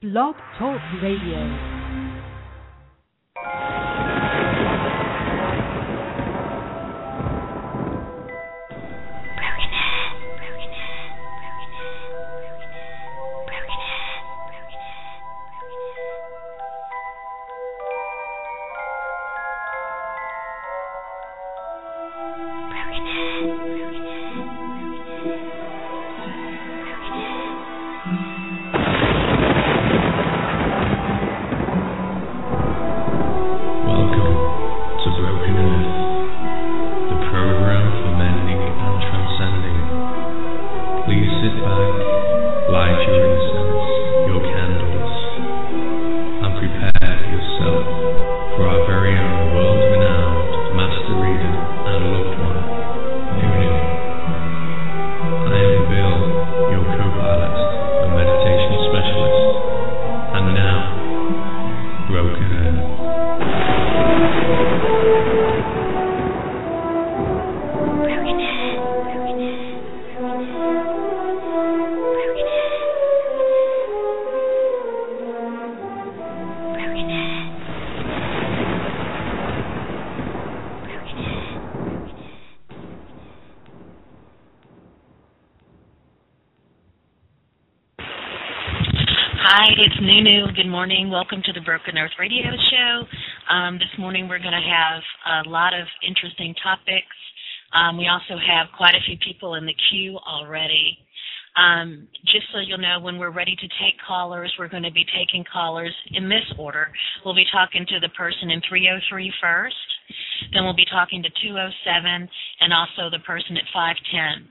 Blog Talk Radio. Welcome to the Broken Earth Radio Show. This morning we're going to have a lot of interesting topics. We also have quite a few people in the queue already. Just so you'll know, when we're ready to take callers, we're going to be taking callers in this order. We'll be talking to the person in 303 first, then we'll be talking to 207, and also the person at 510.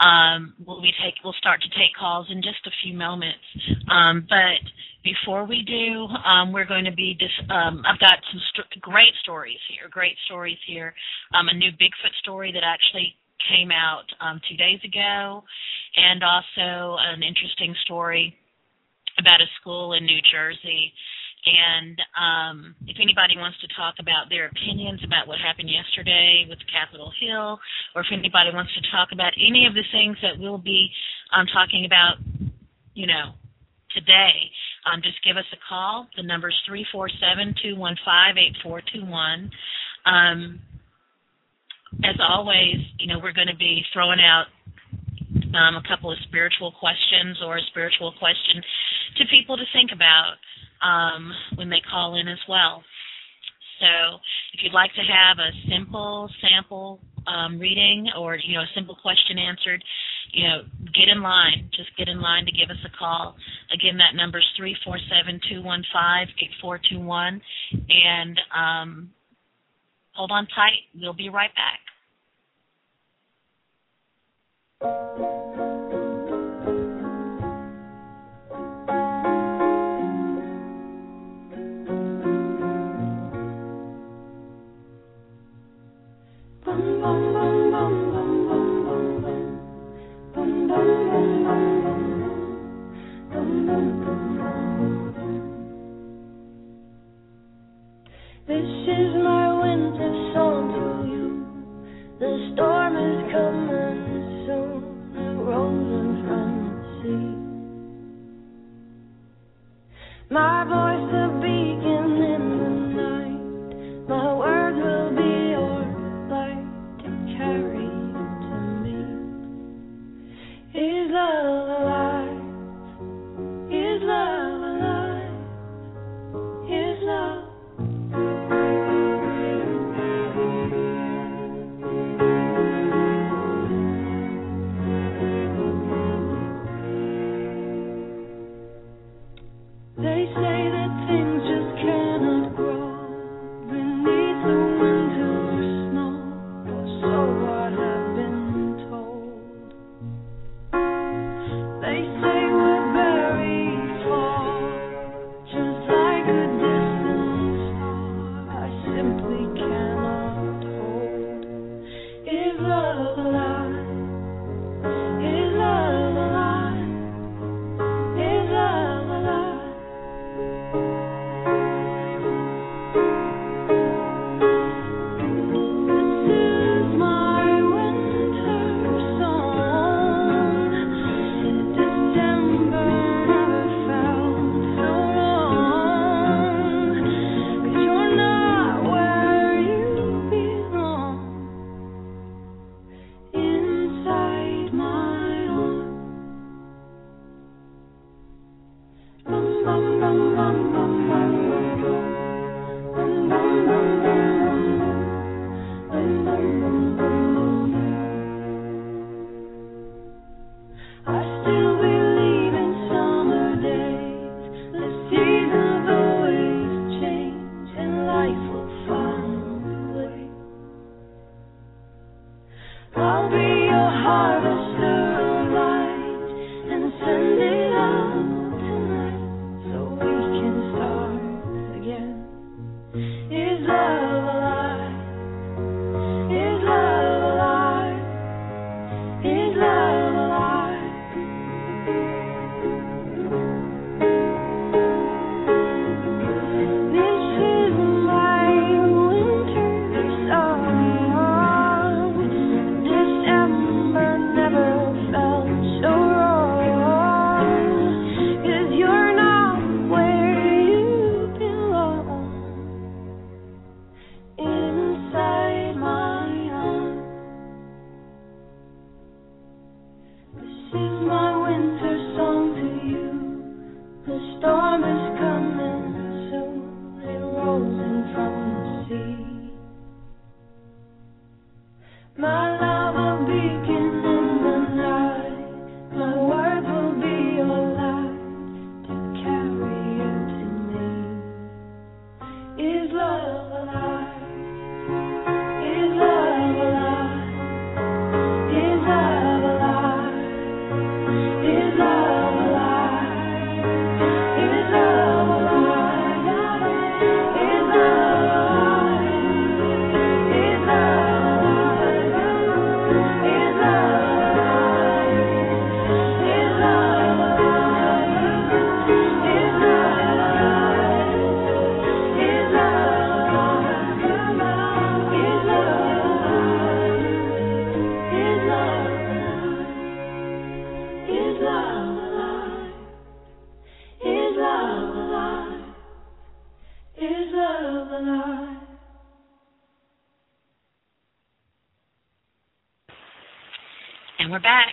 We'll start to take calls in just a few moments. But before we do, we're going to be I've got some great stories here. A new Bigfoot story that actually came out 2 days ago, and also an interesting story about a school in New Jersey. And if anybody wants to talk about their opinions about what happened yesterday with Capitol Hill, or if anybody wants to talk about any of the things that we'll be talking about, today, just give us a call. The number's 347-215-8421. As always, we're going to be throwing out a couple of spiritual questions or a spiritual question to people to think about when they call in as well. So if you'd like to have a simple sample reading or, a simple question answered, get in line. Just get in line to give us a call. Again, that number's 347-215-8421. And hold on tight. We'll be right back. This is my winter song to you. The storm is coming soon, rolling from the sea. My voice a beacon in the night. My words will be your light to carry to me. Is love alive? Is love alive? Is love? They say that things just cannot grow beneath the winter snow, or so I have been told. They say we're buried far, just like a distant star I simply cannot hold. Is love alive? Is love alive? Is love alive? And we're back.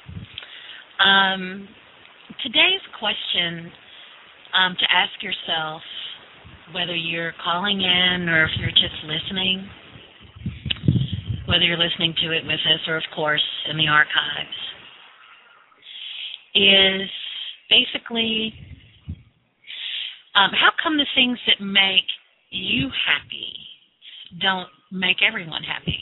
Today's question to ask yourself, whether you're calling in or if you're just listening, whether you're listening to it with us or, of course, in the archives, is basically how come the things that make you happy don't make everyone happy?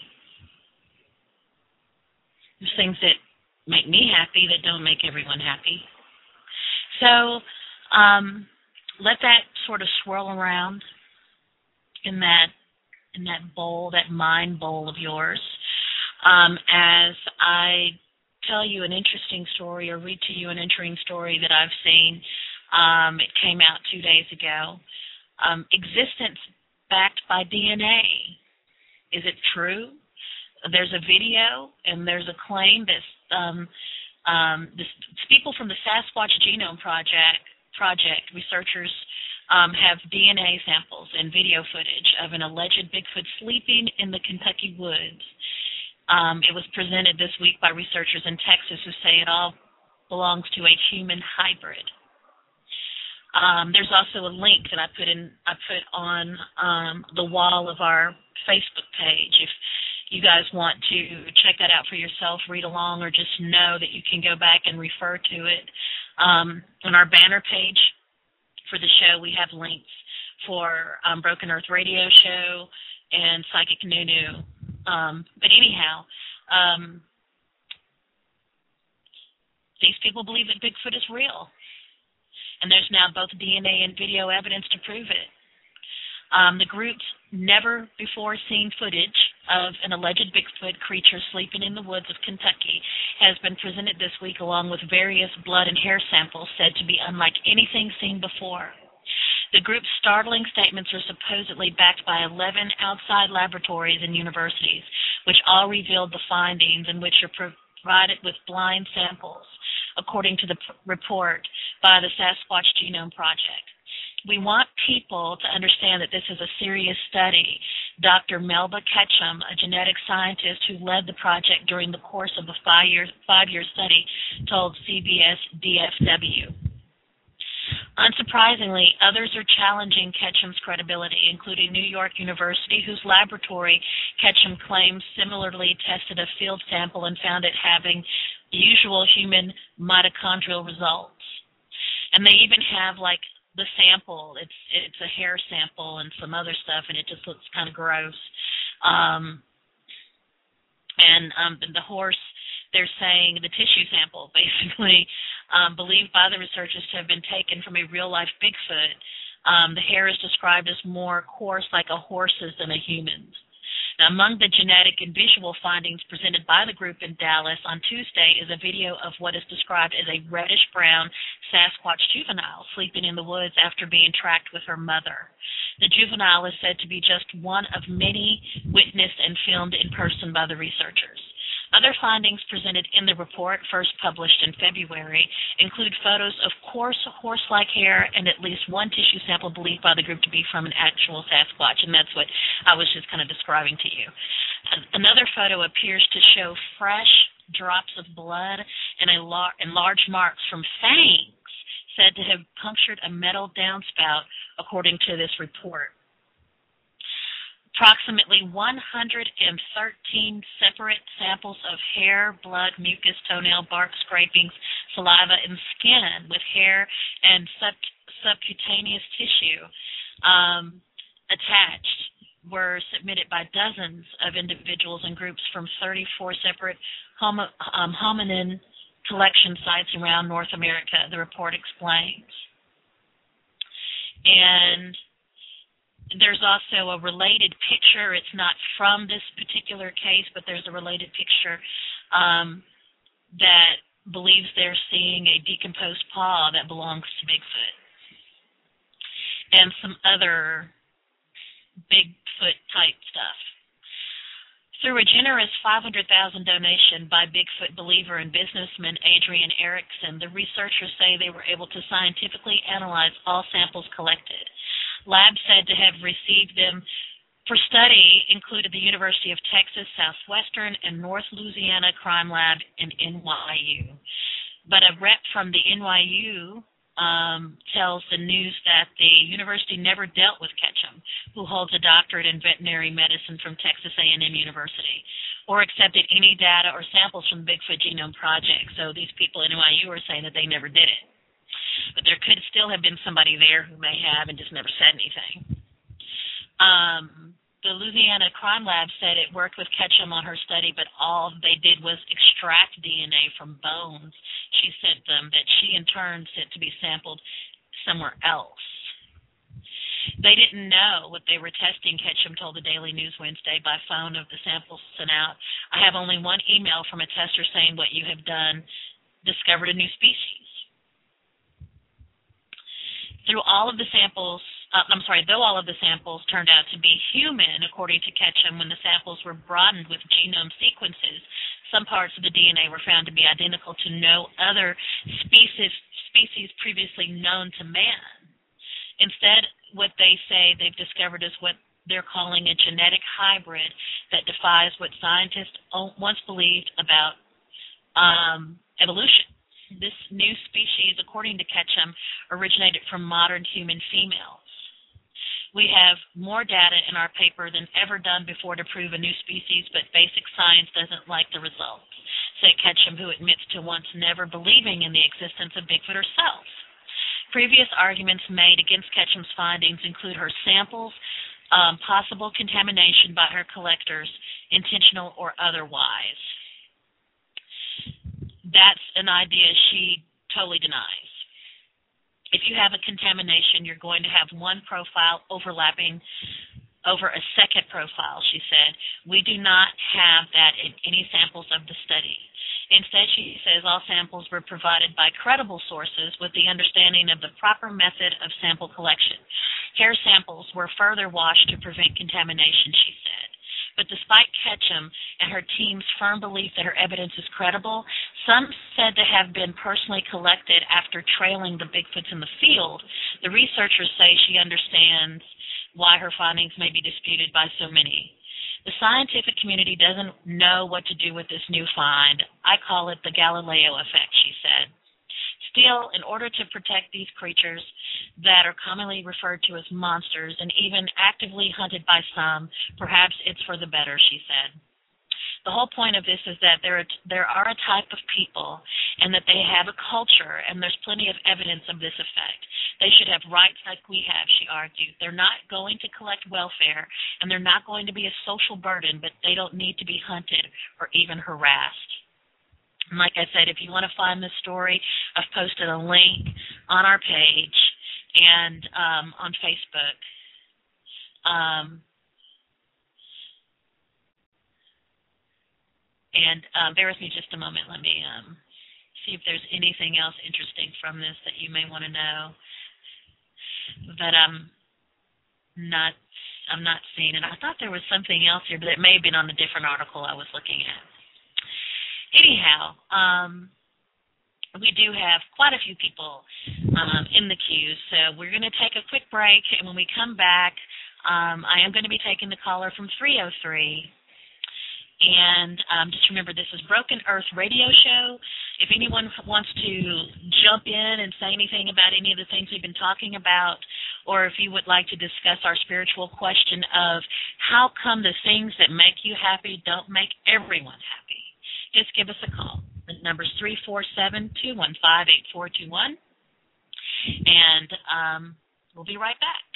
There's things that make me happy that don't make everyone happy. So let that sort of swirl around in that bowl, that mind bowl of yours, as I tell you an interesting story or read to you an interesting story that I've seen. It came out 2 days ago. Existence backed by DNA. Is it true? There's a video and there's a claim that people from the Sasquatch Genome Project researchers have DNA samples and video footage of an alleged Bigfoot sleeping in the Kentucky woods. It was presented this week by researchers in Texas who say it all belongs to a human hybrid. There's also a link that I put on the wall of our Facebook page. If you guys want to check that out for yourself, read along, or just know that you can go back and refer to it. On our banner page for the show, we have links for Broken Earth Radio Show and Psychic Nunu. But anyhow, these people believe that Bigfoot is real. And there's now both DNA and video evidence to prove it. The group's never-before-seen footage of an alleged Bigfoot creature sleeping in the woods of Kentucky has been presented this week, along with various blood and hair samples said to be unlike anything seen before. The group's startling statements are supposedly backed by 11 outside laboratories and universities, which all revealed the findings and which are provided with blind samples, according to the report by the Sasquatch Genome Project. We want people to understand that this is a serious study. Dr. Melba Ketchum, a genetic scientist who led the project during the course of a five-year study, told CBS DFW. Unsurprisingly, others are challenging Ketchum's credibility, including New York University, whose laboratory Ketchum claims similarly tested a field sample and found it having usual human mitochondrial results. And they even have like the sample. It's a hair sample and some other stuff, and it just looks kind of gross. The horse, they're saying the tissue sample, basically, believed by the researchers to have been taken from a real-life Bigfoot. The hair is described as more coarse, like a horse's, than a human's. Now, among the genetic and visual findings presented by the group in Dallas on Tuesday is a video of what is described as a reddish-brown Sasquatch juvenile sleeping in the woods after being tracked with her mother. The juvenile is said to be just one of many witnessed and filmed in person by the researchers. Other findings presented in the report, first published in February, include photos of coarse horse-like hair and at least one tissue sample believed by the group to be from an actual Sasquatch, and that's what I was just kind of describing to you. Another photo appears to show fresh drops of blood and large marks from fangs said to have punctured a metal downspout, according to this report. Approximately 113 separate samples of hair, blood, mucus, toenail, bark scrapings, saliva, and skin with hair and subcutaneous tissue attached were submitted by dozens of individuals and groups from 34 separate hominin collection sites around North America, the report explains. And there's also a related picture. It's not from this particular case, but there's a related picture that believes they're seeing a decomposed paw that belongs to Bigfoot. And some other Bigfoot-type stuff. Through a generous $500,000 donation by Bigfoot believer and businessman Adrian Erickson, the researchers say they were able to scientifically analyze all samples collected. Labs said to have received them for study included the University of Texas Southwestern and North Louisiana Crime Lab in NYU. But a rep from the NYU tells the news that the university never dealt with Ketchum, who holds a doctorate in veterinary medicine from Texas A&M University, or accepted any data or samples from the Bigfoot Genome Project. So these people at NYU are saying that they never did it. But there could still have been somebody there who may have and just never said anything. The Louisiana Crime Lab said it worked with Ketchum on her study, but all they did was extract DNA from bones she sent them that she in turn sent to be sampled somewhere else. They didn't know what they were testing, Ketchum told the Daily News Wednesday by phone of the samples sent out. I have only one email from a tester saying what you have done, discovered a new species. Though all of the samples turned out to be human, according to Ketchum, when the samples were broadened with genome sequences, some parts of the DNA were found to be identical to no other species previously known to man. Instead, what they say they've discovered is what they're calling a genetic hybrid that defies what scientists once believed about evolution. This new species, according to Ketchum, originated from modern human females. We have more data in our paper than ever done before to prove a new species, but basic science doesn't like the results, said Ketchum, who admits to once never believing in the existence of Bigfoot herself. Previous arguments made against Ketchum's findings include her samples, possible contamination by her collectors, intentional or otherwise. That's an idea she totally denies. If you have a contamination, you're going to have one profile overlapping over a second profile, she said. We do not have that in any samples of the study. Instead, she says all samples were provided by credible sources with the understanding of the proper method of sample collection. Hair samples were further washed to prevent contamination, she said. But despite Ketchum and her team's firm belief that her evidence is credible, some said to have been personally collected after trailing the Bigfoots in the field, the researchers say she understands why her findings may be disputed by so many. The scientific community doesn't know what to do with this new find. I call it the Galileo effect, she said. Still, in order to protect these creatures that are commonly referred to as monsters and even actively hunted by some, perhaps it's for the better, she said. The whole point of this is that there are a type of people and that they have a culture, and there's plenty of evidence of this effect. They should have rights like we have, she argued. They're not going to collect welfare, and they're not going to be a social burden, but they don't need to be hunted or even harassed. And like I said, if you want to find this story, I've posted a link on our page and on Facebook. Bear with me just a moment. Let me see if there's anything else interesting from this that you may want to know that I'm not seeing. And I thought there was something else here, but it may have been on a different article I was looking at. Anyhow, we do have quite a few people in the queue, so we're going to take a quick break, and when we come back, I am going to be taking the caller from 303. And just remember, this is Broken Earth Radio Show. If anyone wants to jump in and say anything about any of the things we've been talking about, or if you would like to discuss our spiritual question of how come the things that make you happy don't make everyone happy, just give us a call. The number's 347-215-8421, and we'll be right back.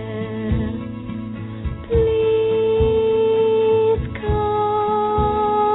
Please come.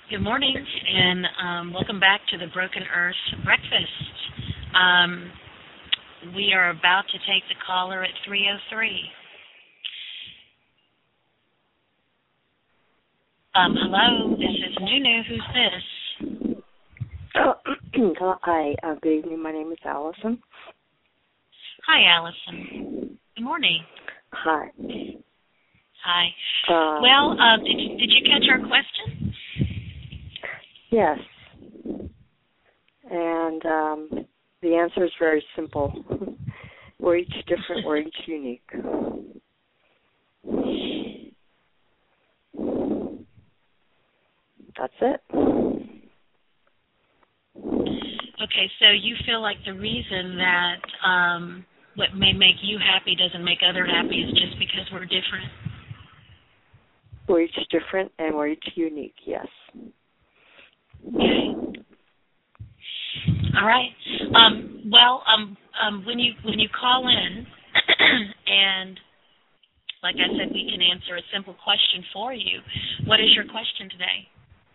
Good morning, and welcome back to the Broken Earth Breakfast. We are about to take the caller at 3:03. Hello, this is Nunu. Who's this? Hi, good evening. My name is Allison. Hi, Allison. Good morning. Hi. Hi. Well, did you catch our question? Yes. And the answer is very simple. We're each different. We're each unique. That's it. Okay, so you feel like the reason that what may make you happy doesn't make others happy is just because we're different? We're each different and we're each unique, yes. Okay. All right. When you call in, and like I said, we can answer a simple question for you. What is your question today?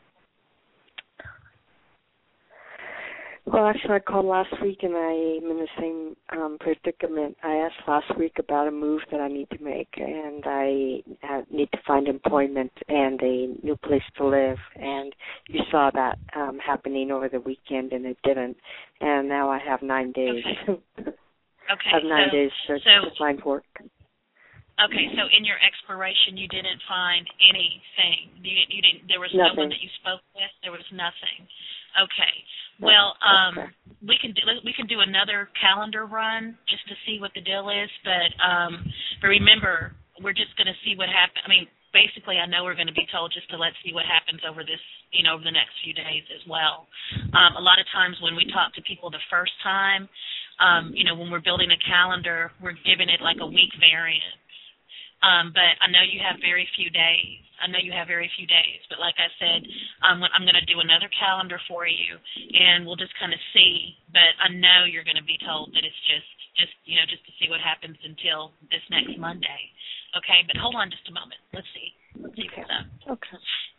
Well, actually, I called last week, and I'm in the same predicament. I asked last week about a move that I need to make, and I need to find employment and a new place to live. And you saw that happening over the weekend, and it didn't. And now I have 9 days. Okay. I have 9 days to find work. Okay, so in your exploration, you didn't find anything. You didn't. There was nothing. No one that you spoke with. There was nothing. Okay. Well, we can do another calendar run just to see what the deal is. But remember, we're just going to see what happens. I mean, basically, I know we're going to be told just to let's see what happens over this, over the next few days as well. A lot of times when we talk to people the first time, when we're building a calendar, we're giving it like a week variant. But I know you have very few days. But like I said, I'm going to do another calendar for you, and we'll just kind of see. But I know you're going to be told that it's just to see what happens until this next Monday. Okay, but hold on just a moment. Let's see what's up. Okay.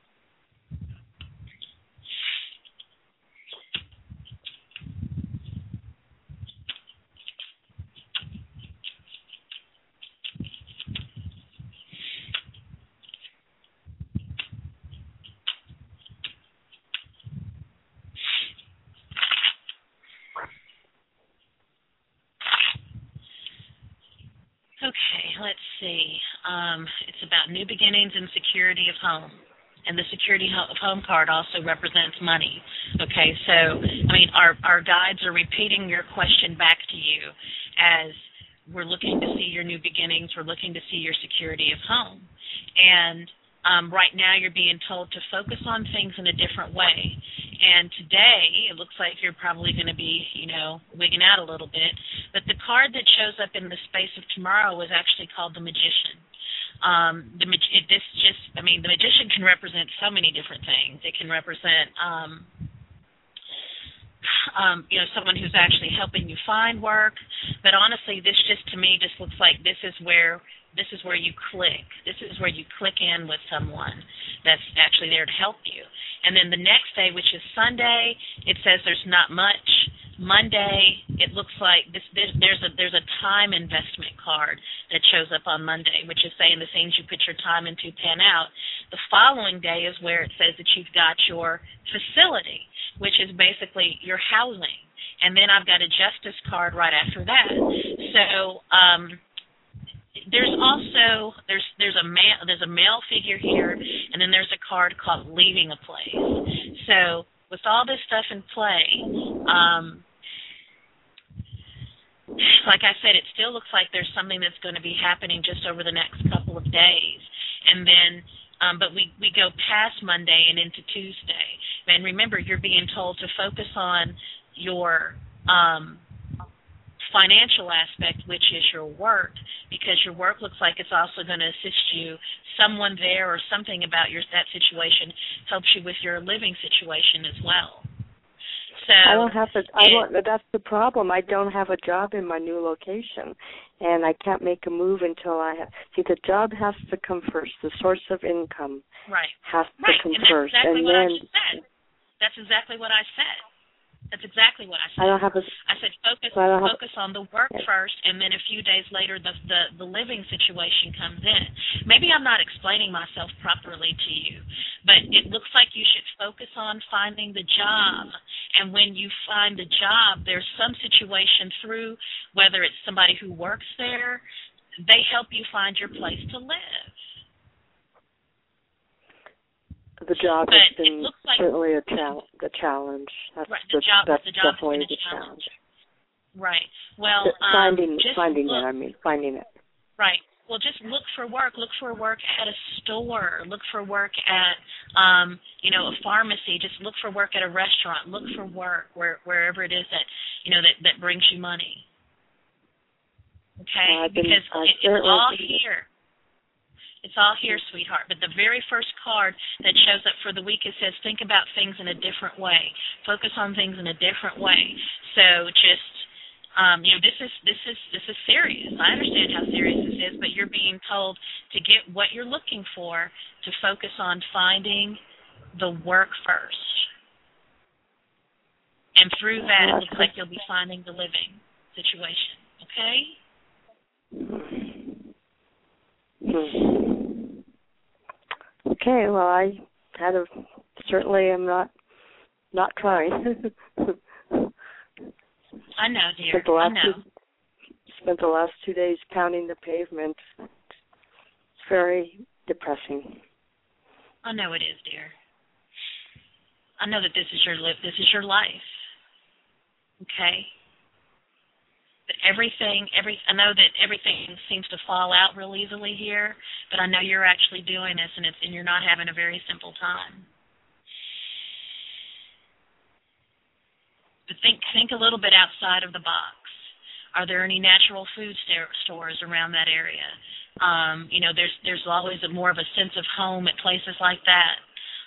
Okay, let's see. It's about new beginnings and security of home. And the security of home card also represents money. Okay, so, our guides are repeating your question back to you as we're looking to see your new beginnings, we're looking to see your security of home. And right now you're being told to focus on things in a different way. And today, it looks like you're probably going to be, wigging out a little bit. But the card that shows up in the space of tomorrow is actually called the Magician. The Magician can represent so many different things. It can represent, someone who's actually helping you find work. But honestly, this just to me just looks like this is where you click. This is where you click in with someone that's actually there to help you. And then the next day, which is Sunday, it says there's not much. Monday, it looks like there's a time investment card that shows up on Monday, which is saying the things you put your time into pan out. The following day is where it says that you've got your facility, which is basically your housing. And then I've got a justice card right after that. So there's also there's a male figure here, and then there's a card called leaving a place. So with all this stuff in play, like I said, it still looks like there's something that's going to be happening just over the next couple of days, and then but we go past Monday and into Tuesday. And remember, you're being told to focus on your financial aspect, which is your work, because your work looks like it's also going to assist you. Someone there or something about that situation helps you with your living situation as well. So that's the problem. I don't have a job in my new location, and I can't make a move until I have. See, the job has to come first. The source of income has to come first, and then. I just said. That's exactly what I said. That's exactly what I said. I said focus on the work first, and then a few days later the living situation comes in. Maybe I'm not explaining myself properly to you, but it looks like you should focus on finding the job. And when you find the job, there's some situation through, whether it's somebody who works there, they help you find your place to live. The job has been certainly a challenge. That's the job definitely the challenge. Right. Well, finding it. Right. Well, just look for work. Look for work at a store. Look for work at, a pharmacy. Just look for work at a restaurant. Look for work wherever it is that brings you money. Okay? Because it's all here. It's all here, sweetheart. But the very first card that shows up for the week, it says, think about things in a different way. Focus on things in a different way. So just, this is serious. I understand how serious this is, but you're being told to get what you're looking for, to focus on finding the work first. And through that, it looks like you'll be finding the living situation. Okay? Okay, well, I certainly am not trying. I know, dear. Spent the last 2 days pounding the pavement. It's very depressing. I know it is, dear. I know that this is your life. Okay? But I know that everything seems to fall out real easily here, but I know you're actually doing this, and you're not having a very simple time. But think a little bit outside of the box. Are there any natural food stores around that area? There's always more of a sense of home at places like that.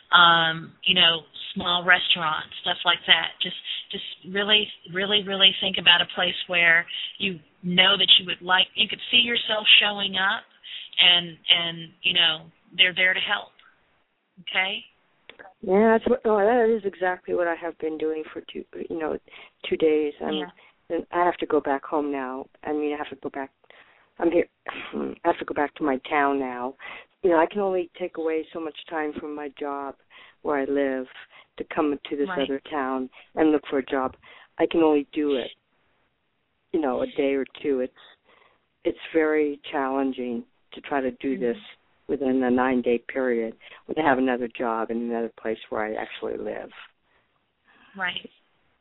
Small restaurants, stuff like that. Just really, really, really think about a place where you know that you could see yourself showing up, and they're there to help. Okay? Yeah, that is exactly what I have been doing for 2 days. And I have to go back home now. I have to go back. I'm here. I have to go back to my town now. I can only take away so much time from my job where I live to come to this other town and look for a job. I can only do it, a day or two. It's very challenging to try to do this within a 9-day period when I have another job in another place where I actually live. Right.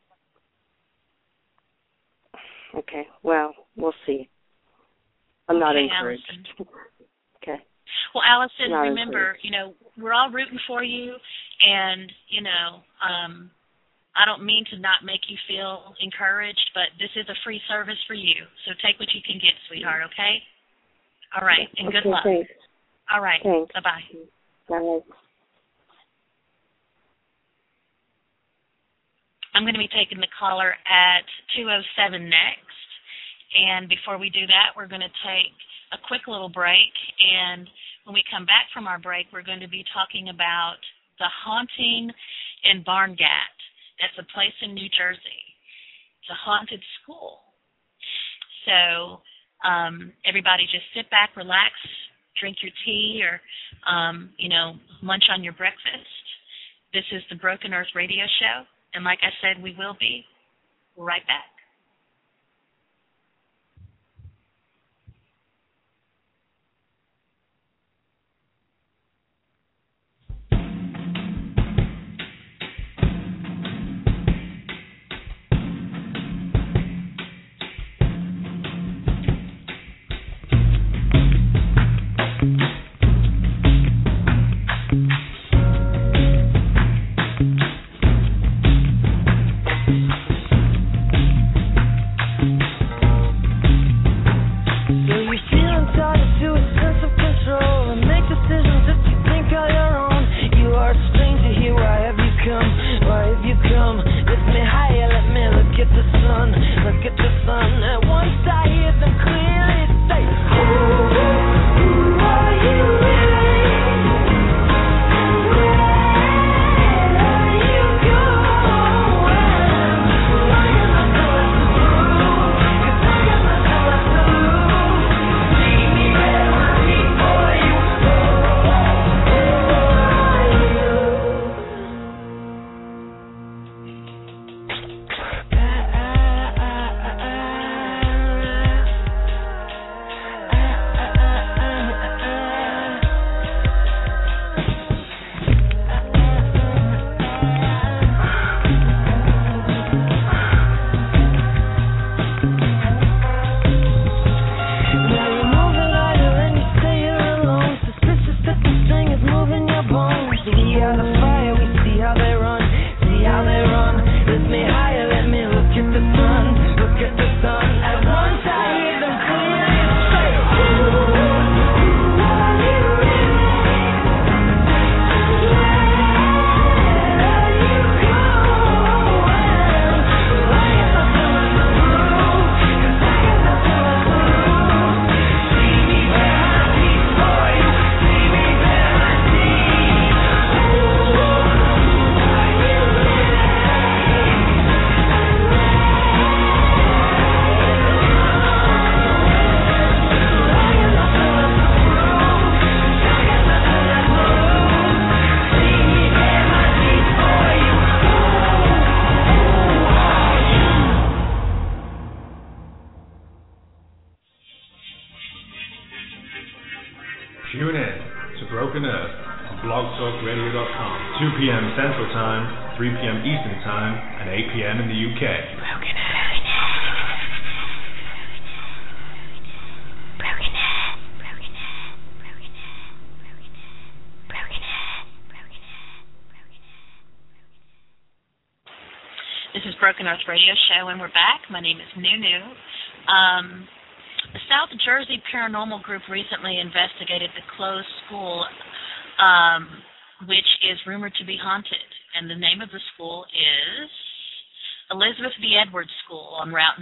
Okay, well, we'll see. I'm not encouraged. Okay. Well, Allison, remember, we're all rooting for you, and, I don't mean to not make you feel encouraged, but this is a free service for you, so take what you can get, sweetheart, okay? All right, and good luck. Thanks. All right, thanks. Bye-bye. Bye. I'm going to be taking the caller at 2:07 next, and before we do that, we're going to take a quick little break, and when we come back from our break, we're going to be talking about the haunting in Barnegat. That's a place in New Jersey. It's a haunted school. So everybody just sit back, relax, drink your tea, or, munch on your breakfast. This is the Broken Earth Radio Show, and like I said, we will be right back. Earth on blogtalkradio.com, 2 p.m. Central Time, 3 p.m. Eastern Time, and 8 p.m. in the UK. Broken Earth. This is Broken Earth Radio Show, and we're back. My name is Nunu. The South Jersey Paranormal Group recently investigated the closed school, which is rumored to be haunted. And the name of the school is Elizabeth V. Edwards School on Route 9.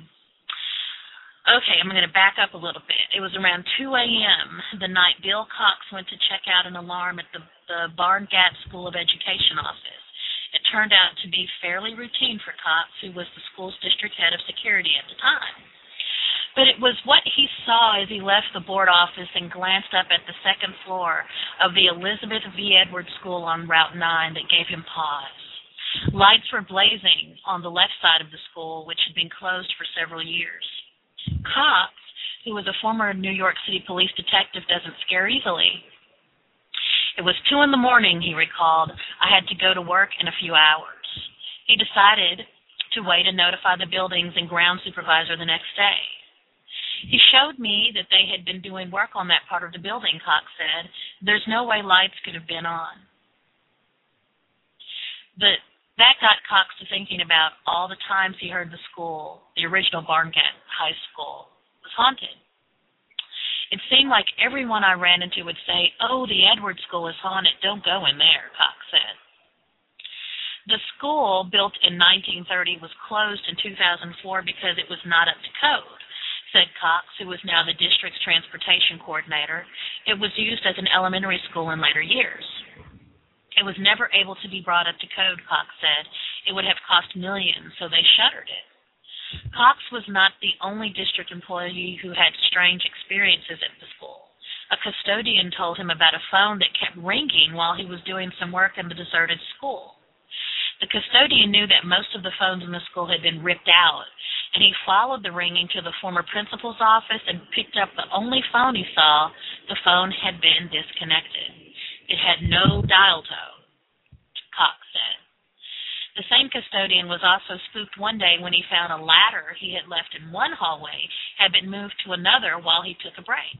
Okay, I'm going to back up a little bit. It was around 2 a.m. the night Bill Cox went to check out an alarm at the Barnegat School of Education office. It turned out to be fairly routine for Cox, who was the school's district head of security at the time. But it was what he saw as he left the board office and glanced up at the second floor of the Elizabeth V. Edwards School on Route 9 that gave him pause. Lights were blazing on the left side of the school, which had been closed for several years. Cox, who was a former New York City police detective, doesn't scare easily. It was 2 a.m, he recalled. I had to go to work in a few hours. He decided to wait and notify the buildings and ground supervisor the next day. He showed me that they had been doing work on that part of the building, Cox said. There's no way lights could have been on. But that got Cox to thinking about all the times he heard the school, the original Barnegat High School, was haunted. It seemed like everyone I ran into would say, "Oh, the Edwards School is haunted. Don't go in there," Cox said. The school, built in 1930, was closed in 2004 because it was not up to code, said Cox, who was now the district's transportation coordinator. It was used as an elementary school in later years. It was never able to be brought up to code, Cox said. It would have cost millions, so they shuttered it. Cox was not the only district employee who had strange experiences at the school. A custodian told him about a phone that kept ringing while he was doing some work in the deserted school. The custodian knew that most of the phones in the school had been ripped out, and he followed the ringing to the former principal's office and picked up the only phone he saw. The phone had been disconnected. It had no dial tone, Cox said. The same custodian was also spooked one day when he found a ladder he had left in one hallway had been moved to another while he took a break.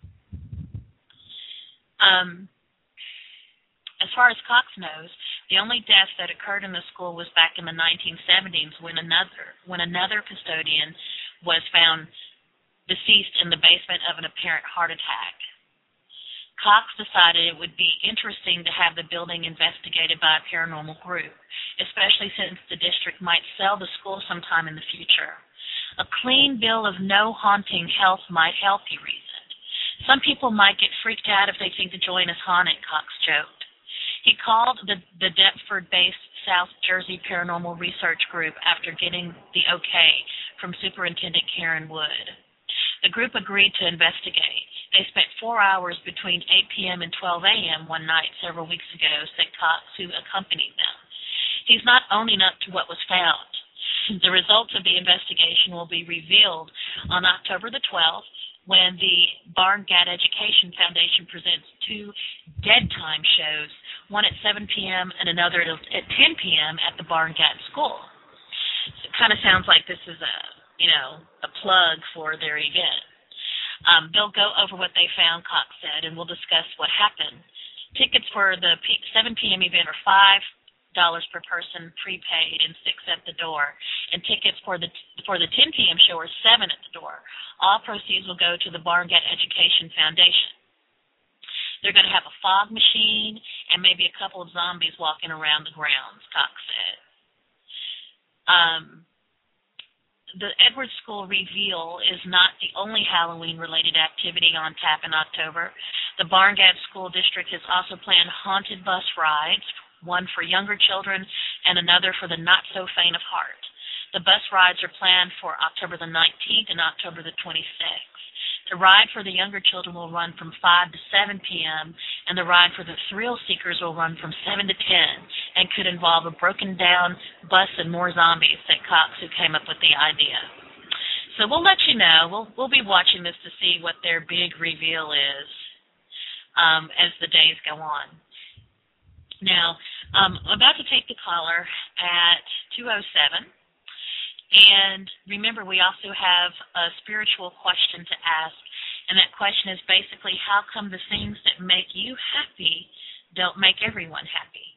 As far as Cox knows, the only death that occurred in the school was back in the 1970s when another custodian was found deceased in the basement of an apparent heart attack. Cox decided it would be interesting to have the building investigated by a paranormal group, especially since the district might sell the school sometime in the future. A clean bill of no haunting health might help, he reasoned. Some people might get freaked out if they think the joint is haunted, Cox joked. He called the Deptford-based South Jersey Paranormal Research Group after getting the okay from Superintendent Karen Wood. The group agreed to investigate. They spent 4 hours between 8 p.m. and 12 a.m. one night several weeks ago, said Cox, who accompanied them. He's not owning up to what was found. The results of the investigation will be revealed on October the 12th when the Barnegat Education Foundation presents 2 dead time shows, one at 7 p.m. and another at 10 p.m. at the Barnegat School. So it kind of sounds like this is a plug for their event. They'll go over what they found, Cox said, and we'll discuss what happened. Tickets for the 7 p.m. event are $5 per person prepaid and $6 at the door, and tickets for the 10 p.m. show are $7 at the door. All proceeds will go to the Barnegat Education Foundation. They're going to have a fog machine and maybe a couple of zombies walking around the grounds, Cox said. The Edwards School reveal is not the only Halloween-related activity on tap in October. The Barnegat School District has also planned haunted bus rides, one for younger children and another for the not-so-faint of heart. The bus rides are planned for October the 19th and October the 26th. The ride for the younger children will run from 5 to 7 p.m., and the ride for the thrill seekers will run from 7 to 10 and could involve a broken-down bus and more zombies, said Cox, who came up with the idea. So we'll let you know. We'll be watching this to see what their big reveal is. as the days go on. Now, I'm about to take the caller at 2:07. And remember, we also have a spiritual question to ask. And that question is basically, how come the things that make you happy don't make everyone happy?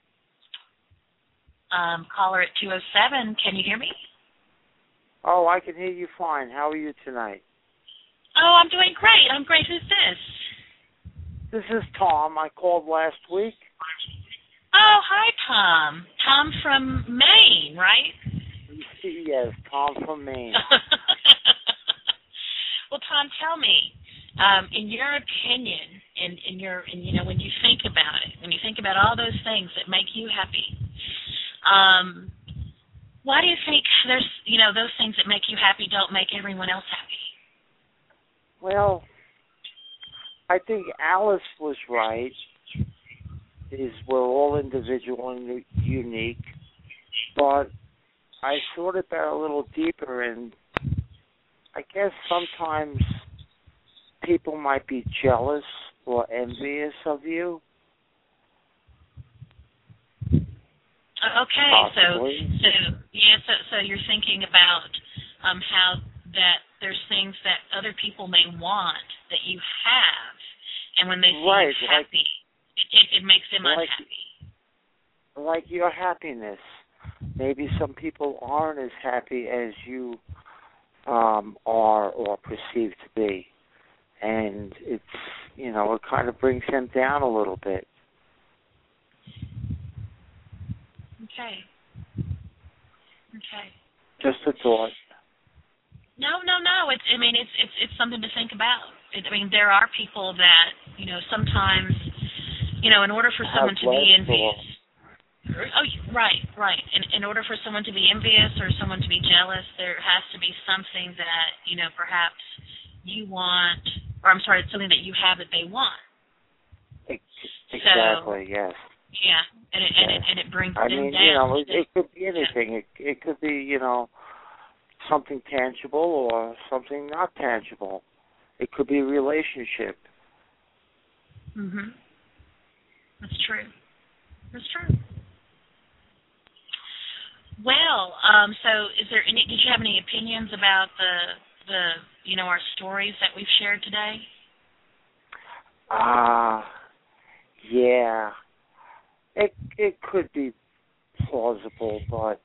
Caller at 2:07, can you hear me? Oh, I can hear you fine. How are you tonight? Oh, I'm doing great. I'm great. Who's this? This is Tom. I called last week. Oh, hi, Tom. Tom from Maine, right? Yes, Tom from Maine. Well, Tom, tell me, in your opinion, when you think about it, when you think about all those things that make you happy, why do you think there's, those things that make you happy don't make everyone else happy? Well, I think Alice was right. We're all individual and unique, but I thought about it a little deeper, and I guess sometimes people might be jealous or envious of you. Okay, possibly. so you're thinking about how that there's things that other people may want that you have, and when they see you happy, it makes them unhappy. Like your happiness. Maybe some people aren't as happy as you are or perceived to be. And it's, it kind of brings them down a little bit. Okay. Just a thought. No. It's something to think about. There are people that, sometimes, in order for someone to be envious. Oh, right. In order for someone to be envious or someone to be jealous, there has to be something that, perhaps you want, or I'm sorry, something that you have that they want. Exactly, yes. Yeah, and it brings them down. It could be anything. It could be, something tangible or something not tangible. It could be a relationship. Mhm. That's true. Well, so did you have any opinions about the our stories that we've shared today? Yeah. It could be plausible, but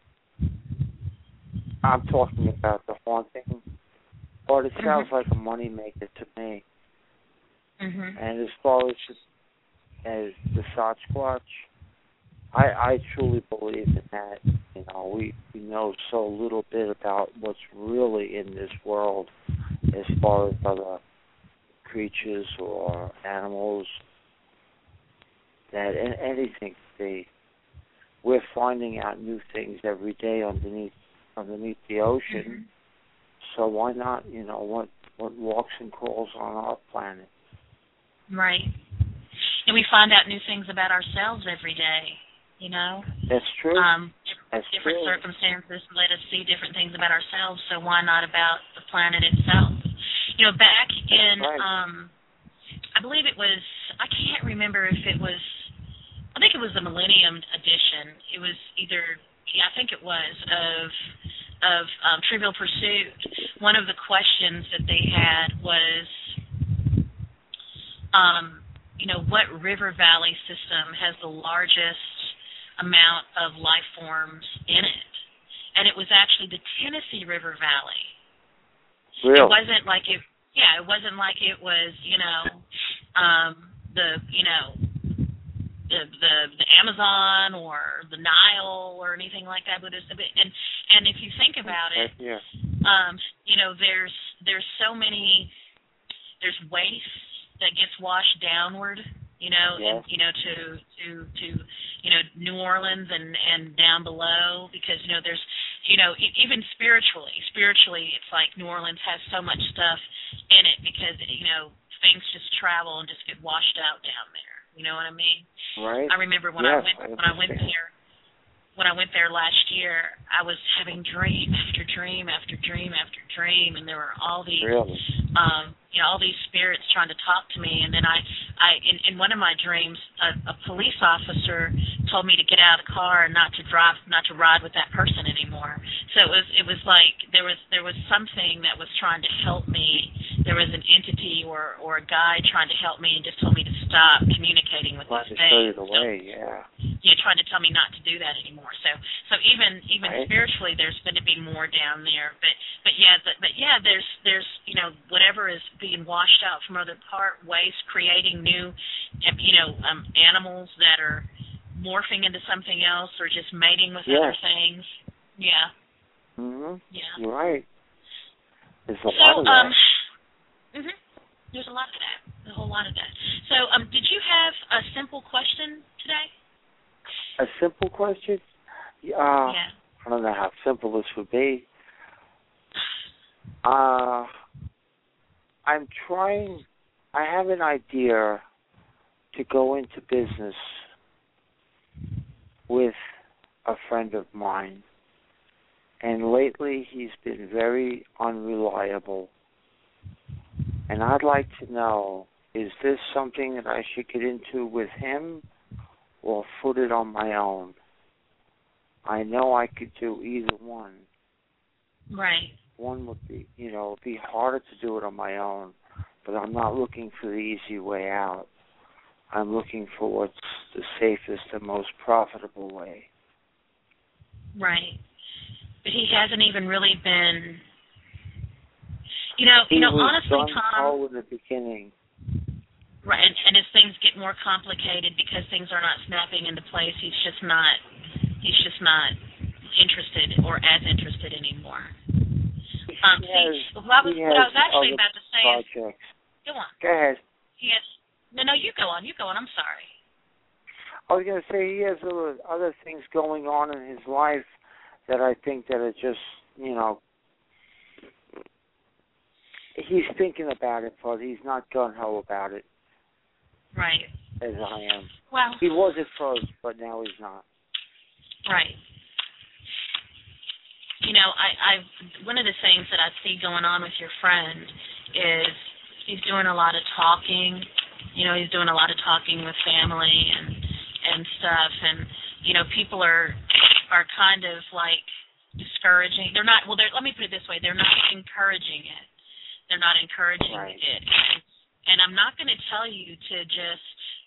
I'm talking about the haunting. But it sounds like a moneymaker to me. Mm-hmm. And as far as the Sasquatch, I truly believe in that. We know so little bit about what's really in this world as far as other creatures or animals, that anything could be. We're finding out new things every day underneath the ocean. Mm-hmm. So why not, what walks and crawls on our planet? Right. And we find out new things about ourselves every day, That's true. Different circumstances let us see different things about ourselves, so why not about the planet itself? Back in, I believe it was, I can't remember if it was, I think it was the Millennium Edition. It was I think it was, of Trivial Pursuit. One of the questions that they had was, what river valley system has the largest amount of life forms in it? And it was actually the Tennessee River Valley. Really? It wasn't like it. Yeah, it wasn't like it was, the Amazon or the Nile or anything like that. But and if you think about it, there's so many. There's waste that gets washed downward, and, to New Orleans and down below, because, there's, even spiritually, it's like New Orleans has so much stuff in it because, things just travel and just get washed out down there. You know what I mean? Right. I remember when I went there last year, I was having dream after dream after dream after dream, and there were all these all these spirits trying to talk to me. And then in one of my dreams, a police officer told me to get out of the car and not to ride with that person anymore. So it was like there was something that was trying to help me. There was an entity or a guy trying to help me and just told me to stop communicating with this thing. Trying to tell me not to do that anymore. So even right. spiritually, there's going to be more down there. But there's whatever is being washed out from other waste, creating new animals that are morphing into something else or just mating with other things. Yeah. Mhm. Yeah. You're right. There's a lot of that. Mhm. There's a lot of that. A whole lot of that. So, did you have a simple question today? A simple question? Yeah. I don't know how simple this would be. I have an idea to go into business with a friend of mine. And lately he's been very unreliable. And I'd like to know, is this something that I should get into with him or foot it on my own? I know I could do either one. Right. One would be, it'd be harder to do it on my own, but I'm not looking for the easy way out. I'm looking for what's the safest and most profitable way. Right. But he hasn't even really been, he was honestly, Tom. in the beginning. Right, and as things get more complicated because things are not snapping into place, he's just not interested or as interested anymore. What I was actually about to say projects. is, go on. Go ahead. Yes. No, you go on. I'm sorry. I was going to say he has other things going on in his life that I think that are just, he's thinking about it, but he's not gung-ho about it. Right. As I am. Well, he was at first, but now he's not. Right. One of the things that I see going on with your friend is he's doing a lot of talking. He's doing a lot of talking with family and stuff, and people are kind of like discouraging. They're not. Well, let me put it this way: they're not encouraging it. They're not encouraging it. And I'm not going to tell you to just,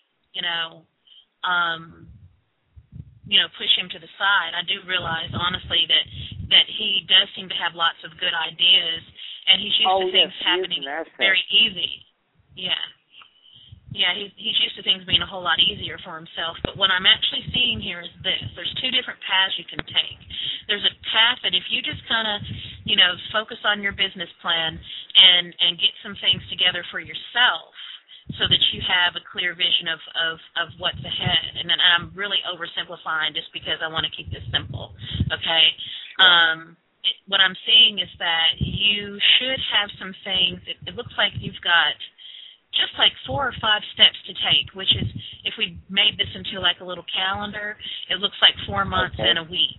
push him to the side. I do realize, honestly, that he does seem to have lots of good ideas, and he's used to things happening very easy. Yeah. Yeah, he's used to things being a whole lot easier for himself. But what I'm actually seeing here is this. There's two different paths you can take. There's a path that if you just kind of, focus on your business plan and get some things together for yourself so that you have a clear vision of what's ahead. And then I'm really oversimplifying just because I want to keep this simple, okay? What I'm seeing is that you should have some things. It looks like you've got just like 4 or 5 steps to take, which is, if we made this into like a little calendar, it looks like 4 months and a week.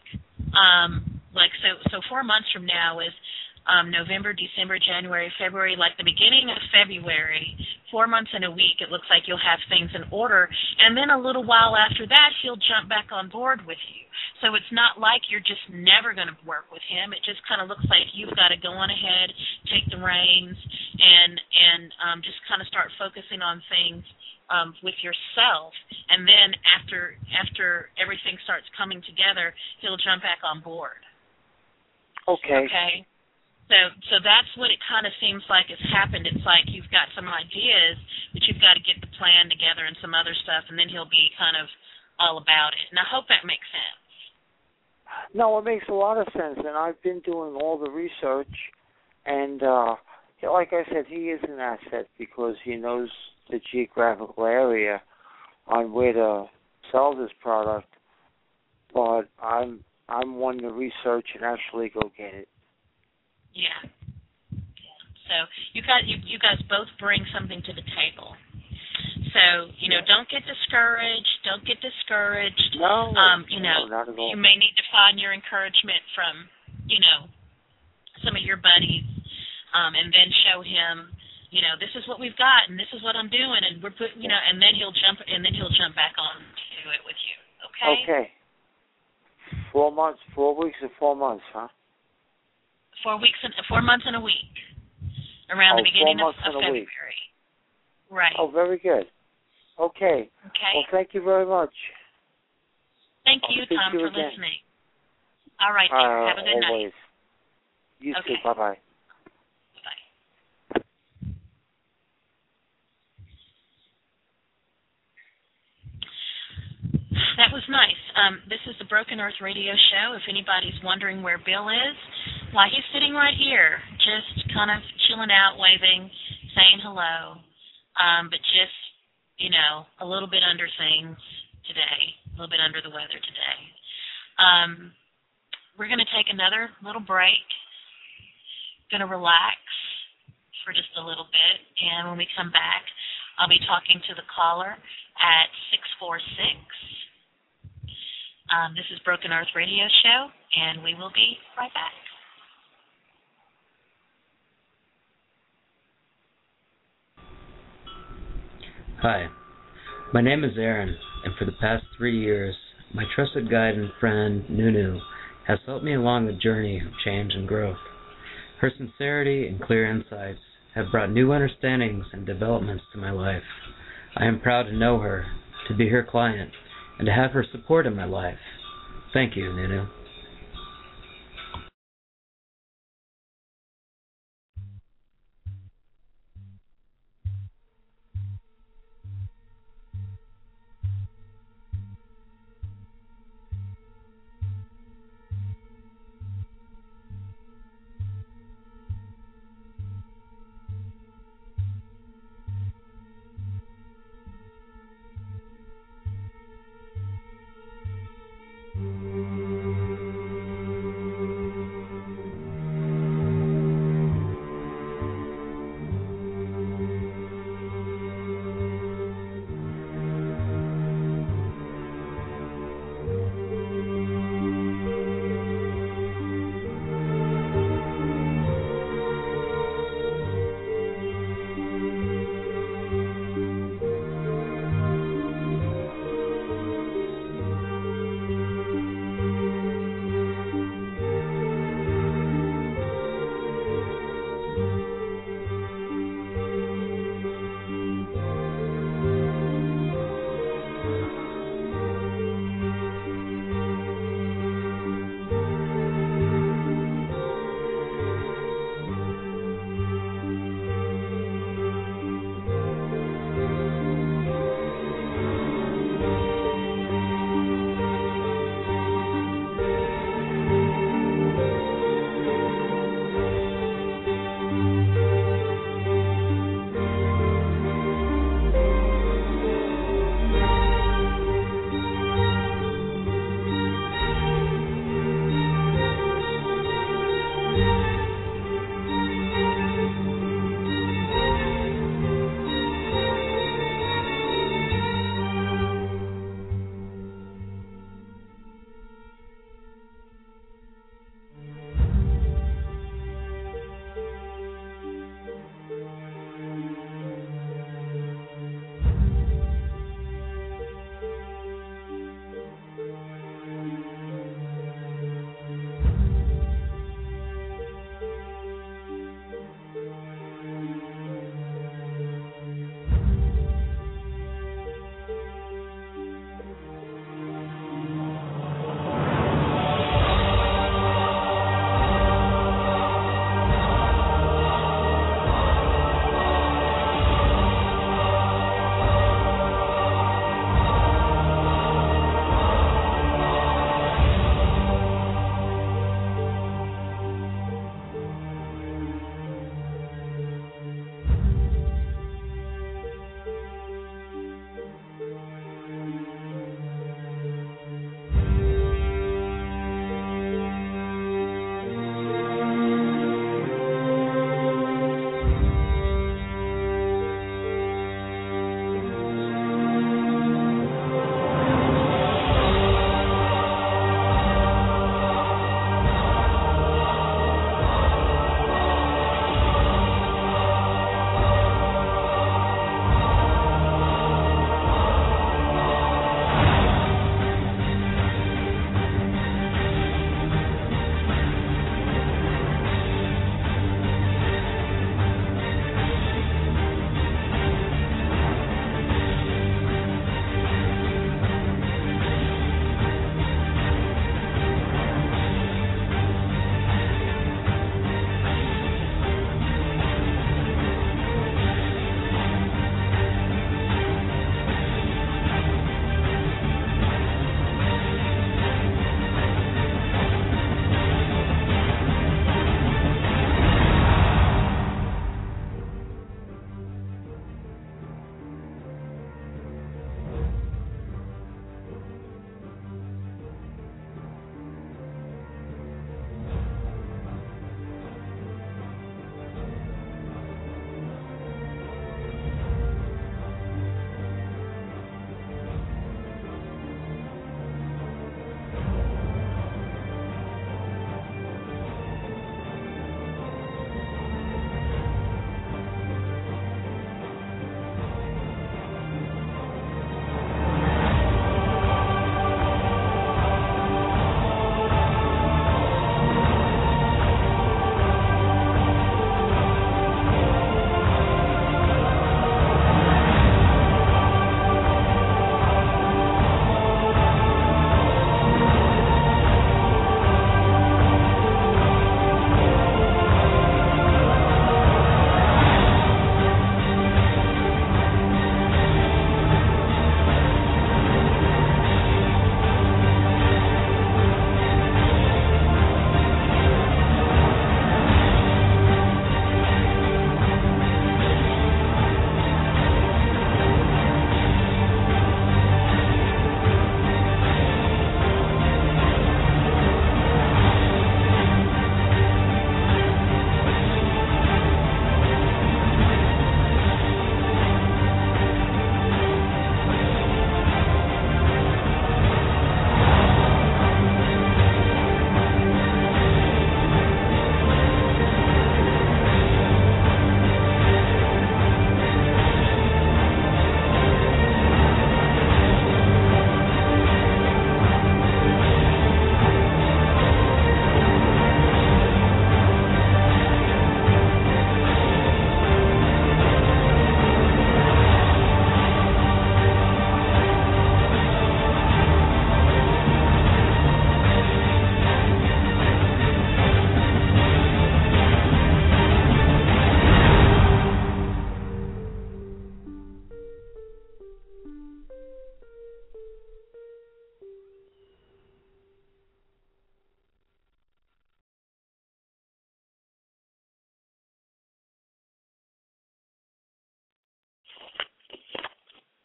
So 4 months from now is November, December, January, February, like the beginning of February, 4 months and a week, it looks like you'll have things in order. And then a little while after that, he'll jump back on board with you. So it's not like you're just never going to work with him. It just kind of looks like you've got to go on ahead, take the reins, and just kind of start focusing on things with yourself. And then after everything starts coming together, he'll jump back on board. Okay. Okay. So that's what it kind of seems like has happened. It's like you've got some ideas, but you've got to get the plan together and some other stuff, and then he'll be kind of all about it. And I hope that makes sense. No, it makes a lot of sense, and I've been doing all the research, and like I said, he is an asset because he knows the geographical area on where to sell this product, but I'm one to research and actually go get it. Yeah. So you guys both bring something to the table. So, don't get discouraged. No, not at all. You may need to find your encouragement from, some of your buddies, and then show him, this is what we've got, and this is what I'm doing, and we're putting, and then he'll jump back on to it with you. Okay. Okay. 4 months, 4 weeks, or 4 months, huh? 4 months and a week, around the beginning 4 of months and a February. week. Right. Oh, very good. Okay. Well, thank you very much. Thank you, Tom, for listening. All right, dear. Have a good always. night. You too. Bye-bye. That was nice. This is the Broken Earth Radio Show. If anybody's wondering where Bill is, why, he's sitting right here, just kind of chilling out, waving, saying hello, but just, a little bit under things today, a little bit under the weather today. We're going to take another little break, going to relax for just a little bit, and when we come back, I'll be talking to the caller at 646. This is Broken Earth Radio Show, and we will be right back. Hi, my name is Aaron, and for the past 3 years, my trusted guide and friend, Nunu, has helped me along the journey of change and growth. Her sincerity and clear insights have brought new understandings and developments to my life. I am proud to know her, to be her client, and to have her support in my life. Thank you, Nunu.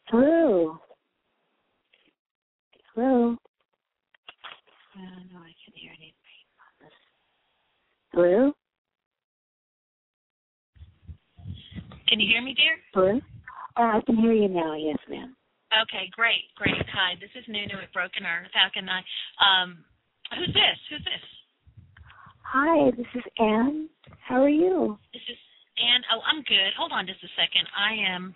Hello. Hello. I don't know. I can't hear anything on this. Hello. Can you hear me, dear? Hello. I can hear you now. Yes, ma'am. Okay, great. Hi, this is Nunu at Broken Earth. How can I? Who's this? Hi, this is Anne. How are you? This is Anne. Oh, I'm good. Hold on just a second. I am.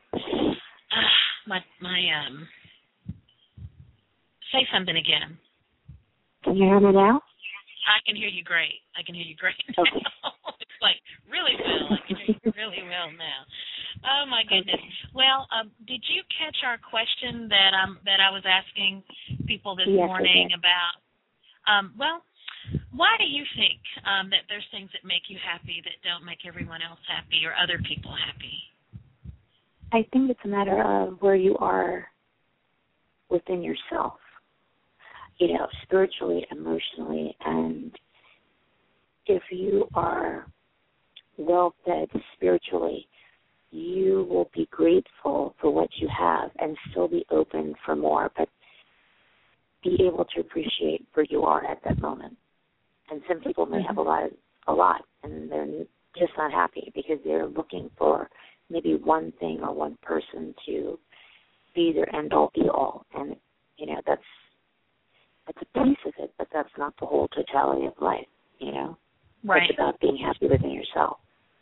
Say something again. Can you hear me now? I can hear you great. Okay. It's like really well. I can hear you really well now. Oh my goodness. Okay. Well, did you catch our question that I was asking people this Yes, morning I did. about? Well, why do you think that there's things that make you happy that don't make everyone else happy or other people happy? I think it's a matter of where you are within yourself, spiritually, emotionally, and if you are well-fed spiritually, you will be grateful for what you have and still be open for more, but be able to appreciate where you are at that moment. And some people may have a lot, and they're just not happy because they're looking for maybe one thing or one person to be their end-all, be-all. And, that's a piece of it, but that's not the whole totality of life, Right. It's about being happy within yourself.